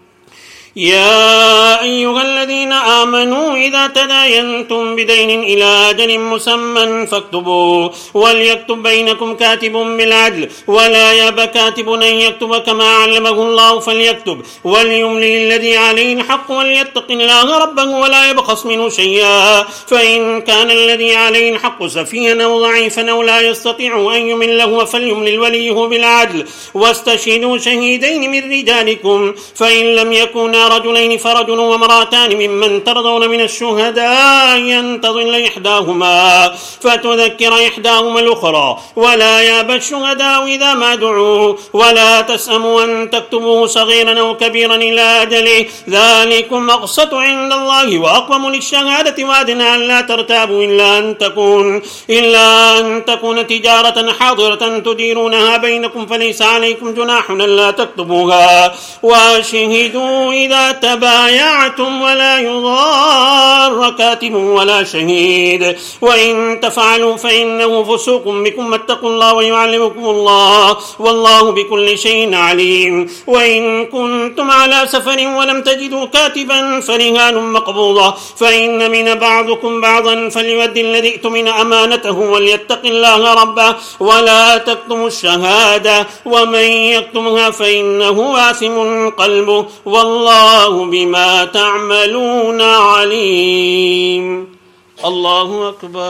يا أيها الذين آمنوا إذا تداينتم بدين إلى أجل مسمى فاكتبوا وليكتب بينكم كاتب بالعدل ولا يأب كاتب أن يكتب كما علمه الله فليكتب وليملل الذي عليه الحق وليتق الله ربه ولا يبخس منه شيئا فإن كان الذي عليه الحق سفيها أو ضعيفا أو لا يستطيع أن يمله فليملل وليه بالعدل واستشهدوا شهيدين من رجالكم فإن لم يكونا رجلين فرجل وامرأتان ممن ترضون من الشهداء أن تضل إحداهما فتذكر إحداهما الأخرى ولا يأبى الشهداء إذا ما دعوا ولا تسأموا أن تكتبوه صغيرا أو كبيرا إلى أجله ذلكم أقسط عند الله وأقوم للشهادة وأدنى أن لا ترتابوا إلا أن تكون إلا أن تكون تجارة حاضرة تديرونها بينكم فليس عليكم جناح ألا تكتبوها وشهدوا إذا تبايعتم ولا يضار كاتب ولا شهيد وإن تفعلوا فإنه فسوق بكم واتقوا الله ويعلمكم الله والله بكل شيء عليم وإن كنتم على سفر ولم تجدوا كاتبا فرهان مقبوضة فإن من بعضكم بعضا فليؤدي الذي اؤتمن أمانته وليتق الله ربه ولا تكتموا الشهادة ومن يكتمها فإنه آثم قلبه والله بما تعملون عليم. الله أكبر.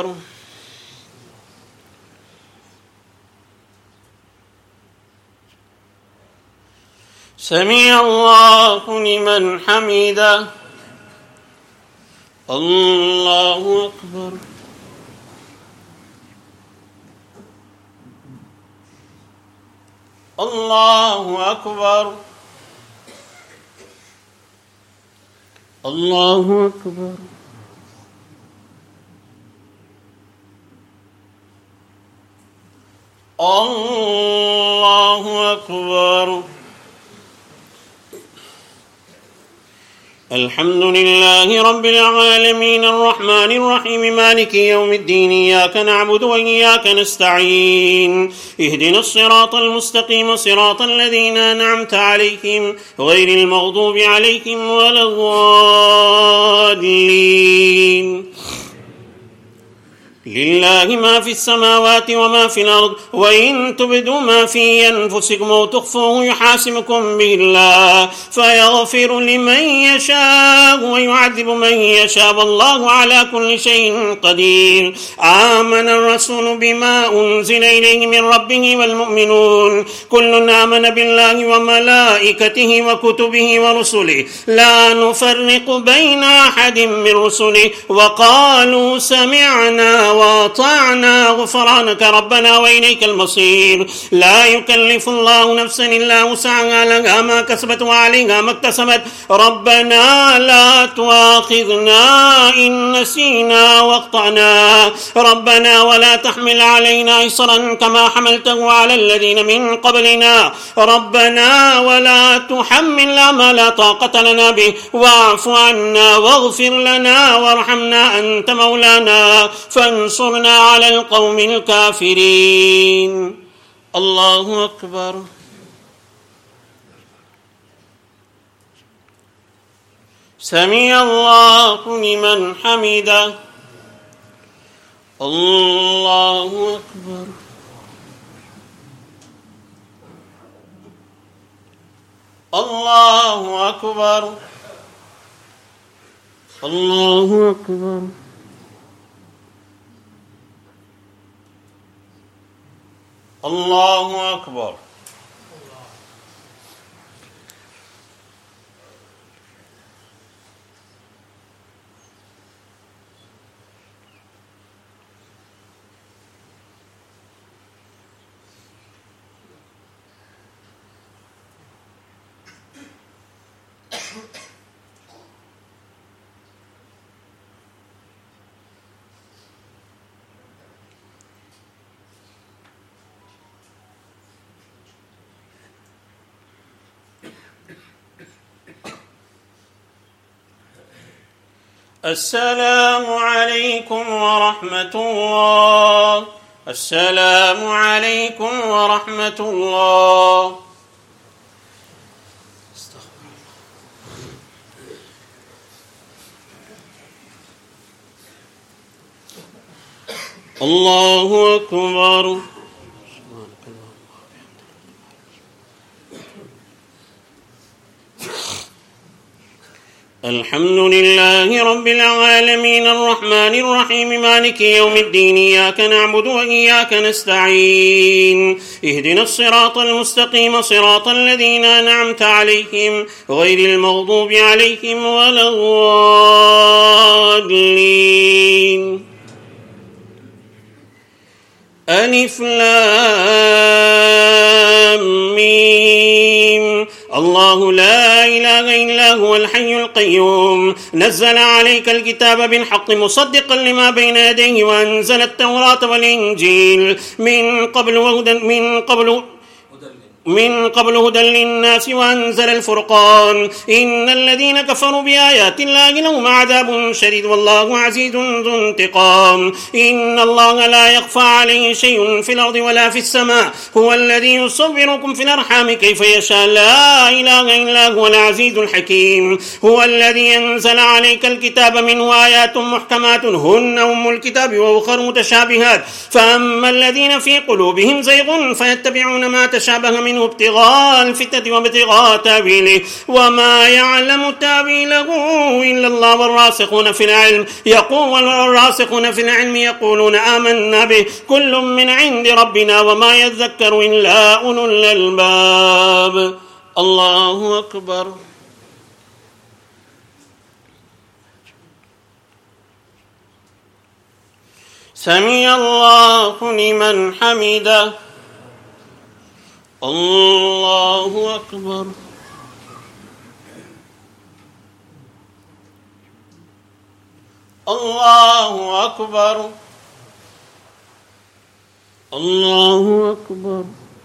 سمع الله لمن حمده. الله أكبر. الله أكبر. الله أكبر. الله أكبر. الحمد لله رب العالمين الرحمن الرحيم مالك يوم الدين إياك نعبد وإياك نستعين اهدنا الصراط المستقيم صراط الذين أنعمت عليهم غير المغضوب عليهم ولا الضالين لله ما في السماوات وما في الأرض وإن تبدوا ما في أنفسكم أو تخفوه يحاسبكم به الله فيغفر لمن يشاء ويعذب من يشاء والله على كل شيء قدير. آمن الرسول بما أنزل إليه من ربه والمؤمنون كل آمن بالله وملائكته وكتبه ورسله لا نفرق بين أحد من رسله وقالوا سمعنا وأطعنا غفرانك ربنا وإليك المصير لا يكلف الله نفسا إلا وسعها لها ما كسبت وعليها ما اكتسبت ربنا لا تؤاخذنا إن نسينا واخطأنا ربنا ولا تحمل علينا إصرا كما حملته على الذين من قبلنا ربنا ولا تحملنا ما لا طاقة لنا به واعف عنا واغفر لنا وارحمنا أنت مولانا فانصرنا على القوم الكافرين. الله أكبر. سمع الله لمن حمده. الله أكبر. الله أكبر. الله أكبر. الله أكبر. السلام عليكم ورحمة الله. السلام عليكم ورحمة الله. الله أكبر. الحمد لله رب العالمين الرحمن الرحيم مالك يوم الدين إياك نعبد وإياك نستعين اهدنا الصراط المستقيم صراط الذين أنعمت عليهم غير المغضوب عليهم ولا الضالين. ألف لام ميم. الله لا إله إلا هو الحي القيوم نزل عليك الكتاب بالحق مصدقا لما بين يديه وأنزل التوراة والإنجيل من قبل وهدى من قبل من قبل هدى للناس وأنزل الفرقان إن الذين كفروا بآيات الله لهم عذاب شديد والله عزيز ذو انتقام. إن الله لا يخفى عليه شيء في الأرض ولا في السماء هو الذي يصوركم في الأرحام كيف يشاء لا إله إلا هو العزيز الحكيم. هو الذي أنزل عليك الكتاب منه آيات محكمات هن أم الكتاب وأخر متشابهات فأما الذين في قلوبهم زيغ فيتبعون ما تشابه منه ابتغاء الفتنة وابتغاء تأويله وما يعلم تأويله إلا الله والراسخون في العلم يقول والراسخون في العلم يقولون آمنا به كل من عند ربنا وما يذكر إلا أولو الألباب. الله أكبر. سمع الله لمن حمده. الله أكبر. الله أكبر. الله أكبر.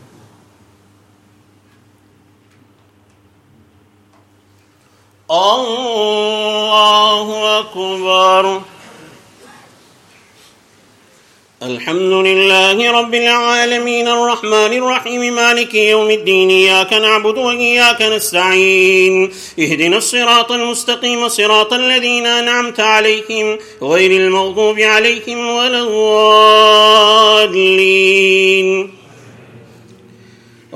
الله أكبر. الحمد لله رب العالمين الرحمن الرحيم مالك يوم الدين إياك نعبد وإياك نستعين اهدنا الصراط المستقيم صراط الذين أنعمت عليهم غير المغضوب عليهم ولا الضالين.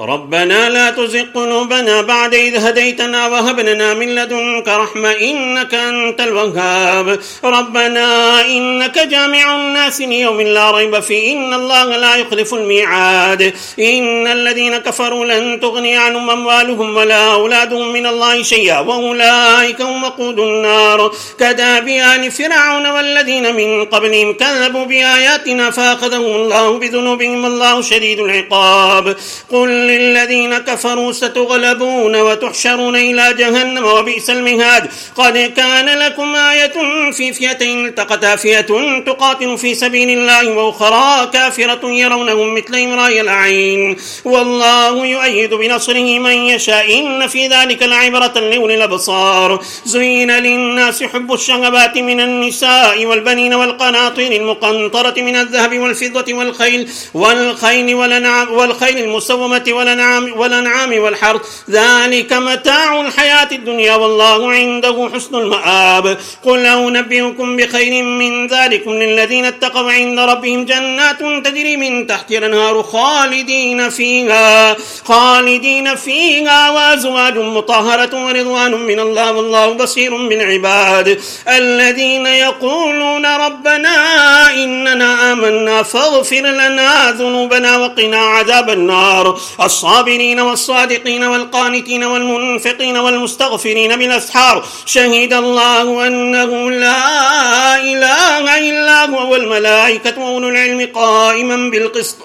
ربنا لا تزغ قلوبنا بعد إذ هديتنا وهب لنا من لدنك رحمة إنك أنت الوهاب ربنا إنك جامع الناس ليوم لا ريب فيه إن الله لا يخلف الميعاد إن الذين كفروا لن تغني عنهم أموالهم ولا أولادهم من الله شيئا وأولئك هم وقود النار كداب آل فرعون والذين من قبلهم كذبوا بآياتنا فأخذهم الله بذنوبهم الله شديد العقاب قل للذين كفروا ستغلبون وتحشرون إلى جهنم وبئس المهاد قد كان لكم آية في فئتين التقتا فئة تقاتل في سبيل الله وأخرى كافرة يرونهم مثلهم رأي العين والله يؤيد بنصره من يشاء إن في ذلك لعبرة لأولي الأبصار زين للناس حب الشهوات من النساء والبنين والقناطير المقنطرة من الذهب والفضة والخيل والخيل والأنعام والخيل المسومة والأنعام والأنعام والحرث ذلك متاع الحياة الدنيا والله عنده حسن المآب قل أنبئكم بخير من ذلكم للذين اتقوا عند ربهم جنات تجري من تحتها الأنهار خالدين فيها خالدين فيها وأزواج مطهرة ورضوان من الله والله بصير بالعباد الذين يقولون ربنا إننا آمنا فاغفر لنا ذنوبنا وقنا عذاب النار الصابرين والصادقين والقانتين والمنفقين والمستغفرين بالأسحار شهد الله أنه لا إله إلا هو والملائكة وأولو العلم قائما بالقسط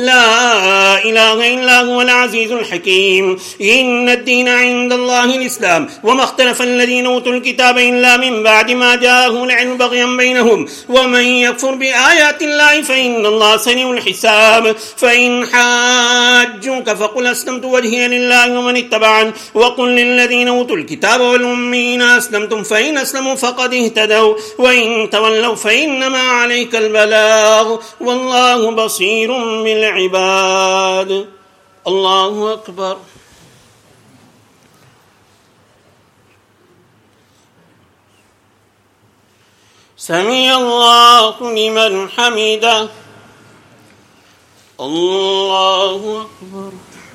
لا إله إلا هو العزيز الحكيم إن الدين عند الله الإسلام وما اختلف الذين أوتوا الكتاب إلا من بعد ما جاءهم العلم بغيا بينهم ومن يكفر بآيات الله فإن الله سريع الحساب فإن حاجوك فقل أسلمت وجهي لله ومن اتبعن وقل للذين أوتوا الكتاب والأميين أسلمتم فإن أسلموا فقد اهتدوا وإن تولوا فإنما عليك البلاغ والله بصير بالعباد الله أكبر سمع الله لمن حمده الله أكبر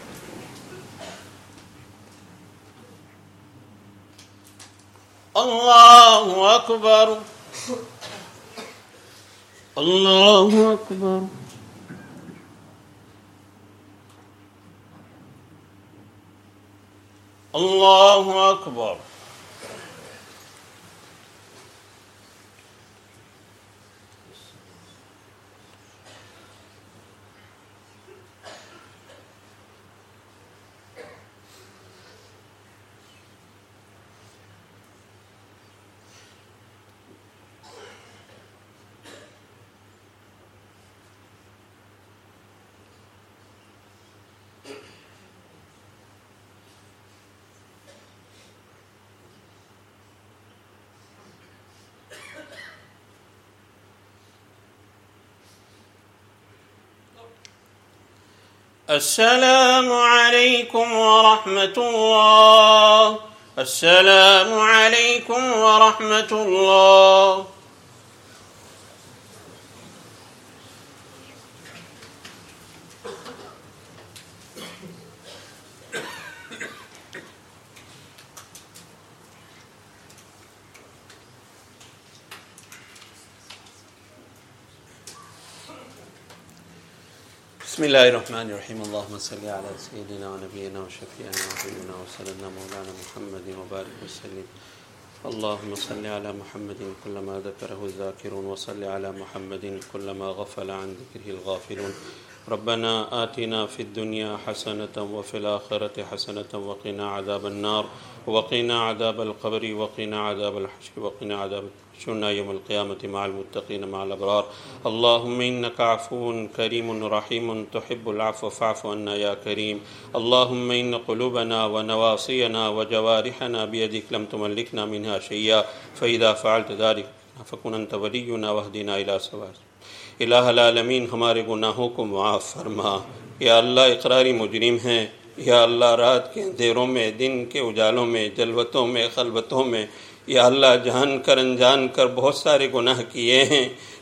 الله أكبر الله أكبر الله أكبر السلام عليكم ورحمة الله السلام عليكم ورحمة الله بسم الله الرحمن الرحيم اللهم صل على سيدنا ونبينا وشفيعنا وحبيبنا وسندنا مولانا محمد وبارك وسلم اللهم صل على محمد كلما ذكره الذاكرون وصل على محمد كلما غفل عن ذكره الغافلون ربنا آتنا في الدنيا حسنة وفي الآخرة حسنة وقنا عذاب النار وقنا عذاب القبر وقنا عذاب الحشر وقنا عذاب الحشر يوم القيامة مع المتقين مع الأبرار اللهم إنك عفو كريم رحيم تحب العفو فاعف عنا يا كريم اللهم إن قلوبنا ونواصينا وجوارحنا بيدك لم تملكنا منها شيئا فإذا فعلت ذلك فكن أنت ولينا واهدنا إلى سواء الہ العالمین ہمارے گناہوں کو معاف فرما یا اللہ اقراری مجرم ہیں یا اللہ رات کے اندھیروں میں دن کے اجالوں میں جلوتوں میں خلوتوں میں یا اللہ جان کر انجان کر بہت سارے گناہ کیے ہیں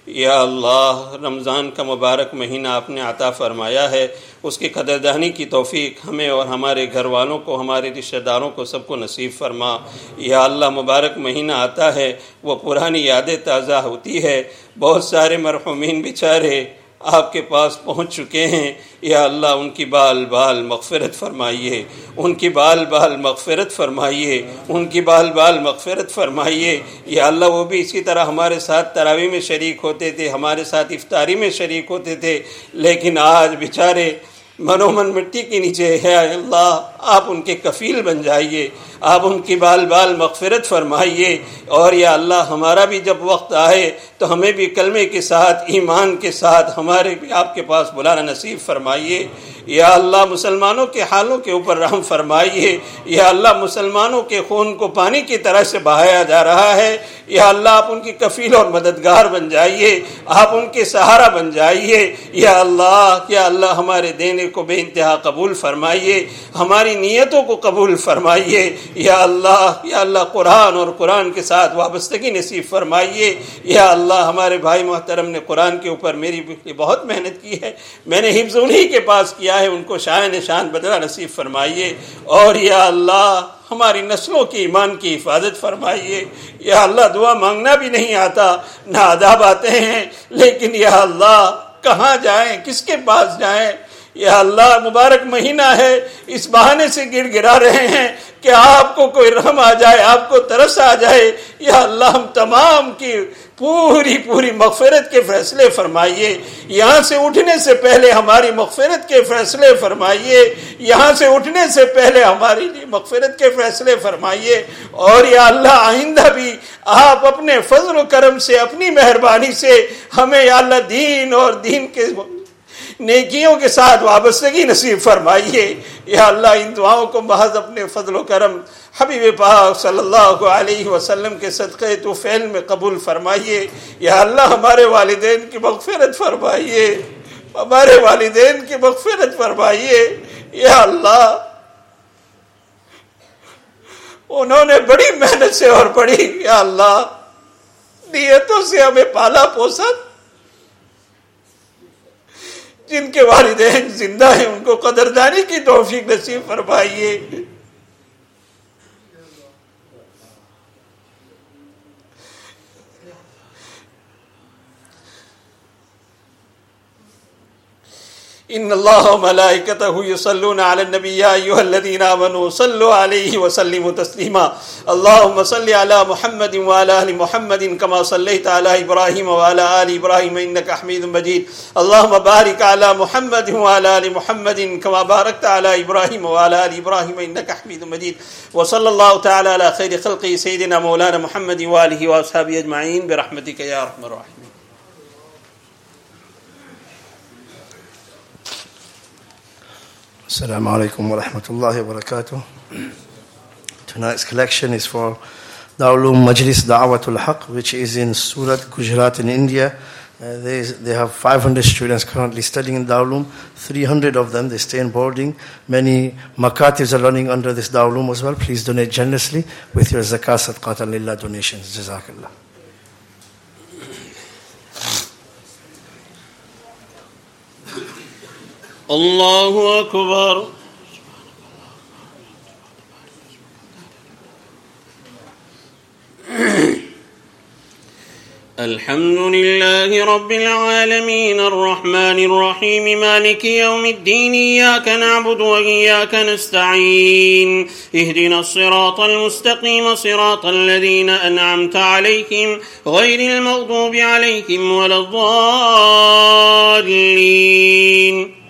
या अल्लाह, रमज़ान का मुबारक महीना आपने अता फ़रमाया है, उसकी कदरदानी की तौफ़ीक हमें और हमारे घर वालों को, हमारे रिश्तेदारों को सबको नसीब फ़रमा। या अल्लाह, मुबारक महीना आता है, वो पुरानी यादें ताज़ा होती है। बहुत सारे मरहूमीन बेचारे आपके पास पहुंच चुके हैं। या अल्लाह, उनकी बाल बाल मग़फ़िरत फ़रमाइए, उनकी बाल बाल मग़फ़िरत फ़रमाइए, उनकी बाल बाल मग़फ़िरत फ़रमाइए। या अल्लाह, वो भी इसी तरह हमारे साथ तरावी में शरीक होते थे, हमारे साथ इफ्तारी में शरीक होते थे, लेकिन आज बेचारे मनोमन मिट्टी के नीचे है। अल्लाह, आप उनके कफ़ील बन जाइए, आप उनकी बाल बाल मग़फ़िरत फ़रमाइए। और या अल्लाह, हमारा भी जब वक्त आए तो हमें भी कलमे के साथ, ईमान के साथ हमारे भी आपके पास बुलाना नसीब फ़रमाइए। या अल्लाह, मुसलमानों के हालों के ऊपर रहम फरमाइए। या अल्लाह, मुसलमानों के खून को पानी की तरह से बहाया जा रहा है। या अल्लाह, आप उनकी कफ़ील और मददगार बन जाइए, आप उनके सहारा बन जाइए। या अल्लाह, या अल्लाह, हमारे देने को बेइंतहा कबूल फरमाइए, हमारी नीयतों को कबूल फरमाइए। या अल्लाह, या अल्लाह, कुरान और कुरान के साथ वाबस्तगी नसीब फरमाइए। या अल्लाह, हमारे भाई मोहतरम ने कुरान के ऊपर मेरी बहुत मेहनत की है, मैंने हिफ्ज़ उन्हीं के पास किया है, उनको शान निशान बदला नसीब फरमाइए। और या अल्लाह, हमारी नस्लों की ईमान की हिफाजत फरमाइए। या अल्लाह, दुआ मांगना भी नहीं आता, ना आदाब आते हैं, लेकिन या अल्लाह, कहाँ जाएं, किसके पास जाएं। या अल्लाह, मुबारक महीना है, इस बहाने से गिड़गिड़ा रहे हैं कि आपको कोई रहम आ जाए, आपको तरस आ जाए। या अल्लाह, हम तमाम की पूरी पूरी मग़फ़िरत के फ़ैसले फरमाइए। यहाँ से उठने से पहले हमारी मग़फ़िरत के फ़ैसले फरमाइए, यहाँ से उठने से पहले हमारी लिए मग़फ़िरत के फ़ैसले फरमाइए। और या अल्लाह, आइंदा भी आप अपने फ़ज़ल व करम से, अपनी मेहरबानी से हमें या अल्लाह दीन और दीन के नेकियों के साथ वाबस्तगी नसीब फरमाइए। या अल्लाह, इन दुआओं को महज अपने फ़ज़ल व करम हबीब पाक सल्लल्लाहु अलैहि वसल्लम के सदक़े तो फ़ैल में कबूल फरमाइए। या अल्लाह, हमारे वालिदैन की मग़फ़िरत फरमाइए, हमारे वालिदैन की मग़फ़िरत फरमाइए। या अल्लाह, उन्होंने बड़ी मेहनत से और बड़ी या अल्लाह नियतों से हमें पाला पोसा। जिनके वालिदैन जिंदा हैं, उनको कदरदानी की तौफीक नसीब फरमाइए। इन्नल्लाह व मलाइकतहु युसल्लूना अलन नबी या अय्युहल्लज़ीना आमनू सल्लु अलैहि व सल्लिमू तस्लीमा। अल्लाहुम्मा सल्लि अला मुहम्मदिन व अला आलि मुहम्मदिन कमा सल्लैता अला इब्राहीम व अला आलि इब्राहीम इन्नका हमीदुम मजीद। अल्लाहुम्मा बारिक अला मुहम्मदिन व अला आलि मुहम्मदिन कमा बारकता अला इब्राहीम व अला आलि इब्राहीम इन्नका हमीदुम मजीद। व सल्लल्लाहु तआला अला खैरि खल्क़ि सय्यिदिना मौलाना मुहम्मद व आलिहि व अस्हाबिहि अजमईन बिरहमतिका या अरहमर राहिमीन। Assalamu alaikum wa rahmatullahi wa barakatuh. Tonight's collection is for Darul Majlis Da'watul Haq, which is in Surat, Gujarat in India. Uh, they, they have five hundred students currently studying in Darul. three hundred of them, they stay in boarding. Many makatibs are running under this Darul as well. Please donate generously with your zakah sadqatan lillah donations. Jazakallah. Allahu Akbar. الحمد لله رب العالمين الرحمن الرحيم مالك يوم الدين إياك نعبد وإياك نستعين اهدنا الصراط المستقيم صراط الذين أنعمت عليهم غير المغضوب عليهم ولا الضالين.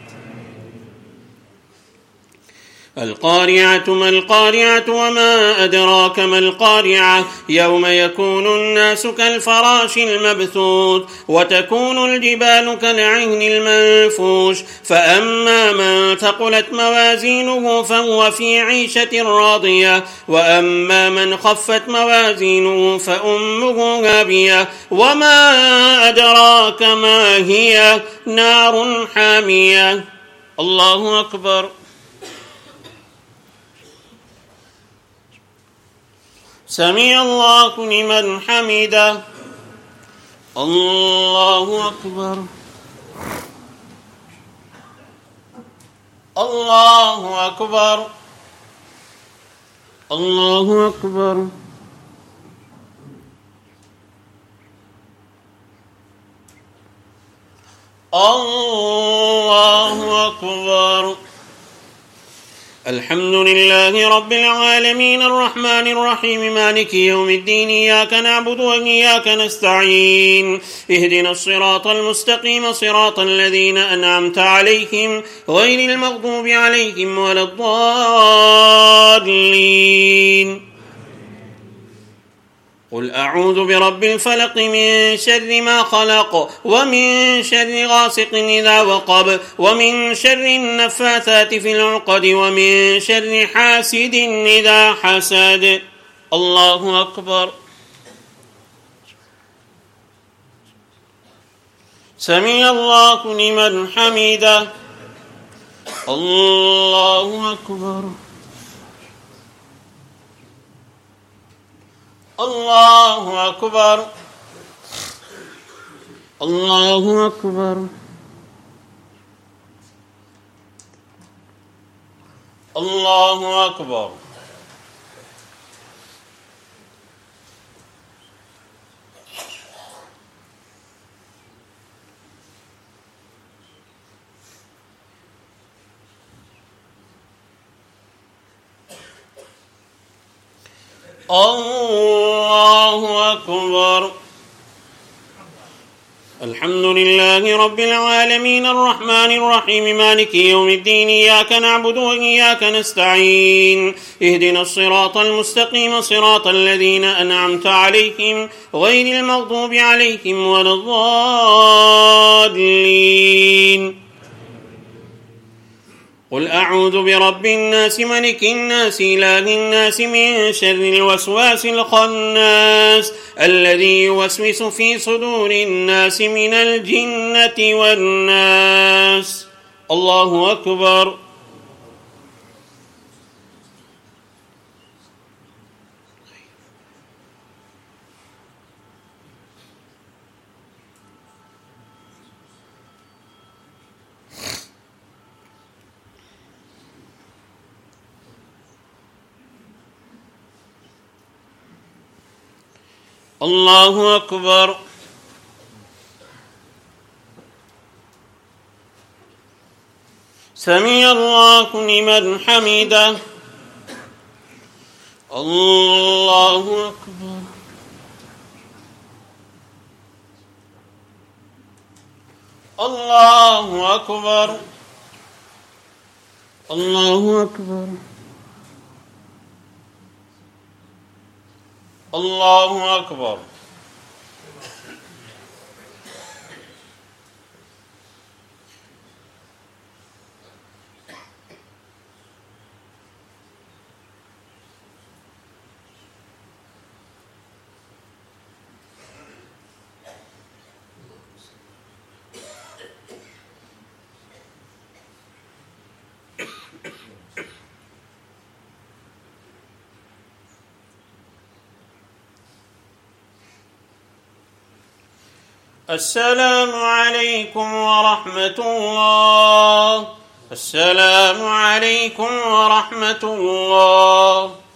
القارعة ما القارعة وما أدراك ما القارعة يوم يكون الناس كالفراش المبثوث وتكون الجبال كالعهن المنفوش فأما من ثقلت موازينه فهو في عيشة راضية وأما من خفت موازينه فأمه هاوية وما أدراك ما هي نار حامية. الله أكبر. سمع الله لمن حمده. الله أكبر الله أكبر الله أكبر الله أكبر. الحمد لله رب العالمين الرحمن الرحيم مالك يوم الدين إياك نعبد وإياك نستعين اهدنا الصراط المستقيم صراط الذين أنعمت عليهم غير المغضوب عليهم ولا الضالين. قل أعوذ برب الفلق من شر ما خلق ومن شر غاسق إذا وقب ومن شر النفاثات في العقد ومن شر حاسد إذا حسد. الله أكبر. سمع الله لمن حمده. الله أكبر الله أكبر الله أكبر الله أكبر. الله أكبر. الحمد لله رب العالمين الرحمن الرحيم مالك يوم الدين إياك نعبد وإياك نستعين اهدنا الصراط المستقيم صراط الذين أنعمت عليهم غير المغضوب عليهم ولا الضالين. قل أعوذ برب الناس ملك الناس إله الناس من شر الوسواس الخناس الذي يوسوس في صدور الناس من الجنة والناس. الله أكبر. الله أكبر. سمع الله لمن حمده. الله أكبر الله أكبر الله أكبر الله أكبر. السلام عليكم ورحمة الله. السلام عليكم ورحمة الله.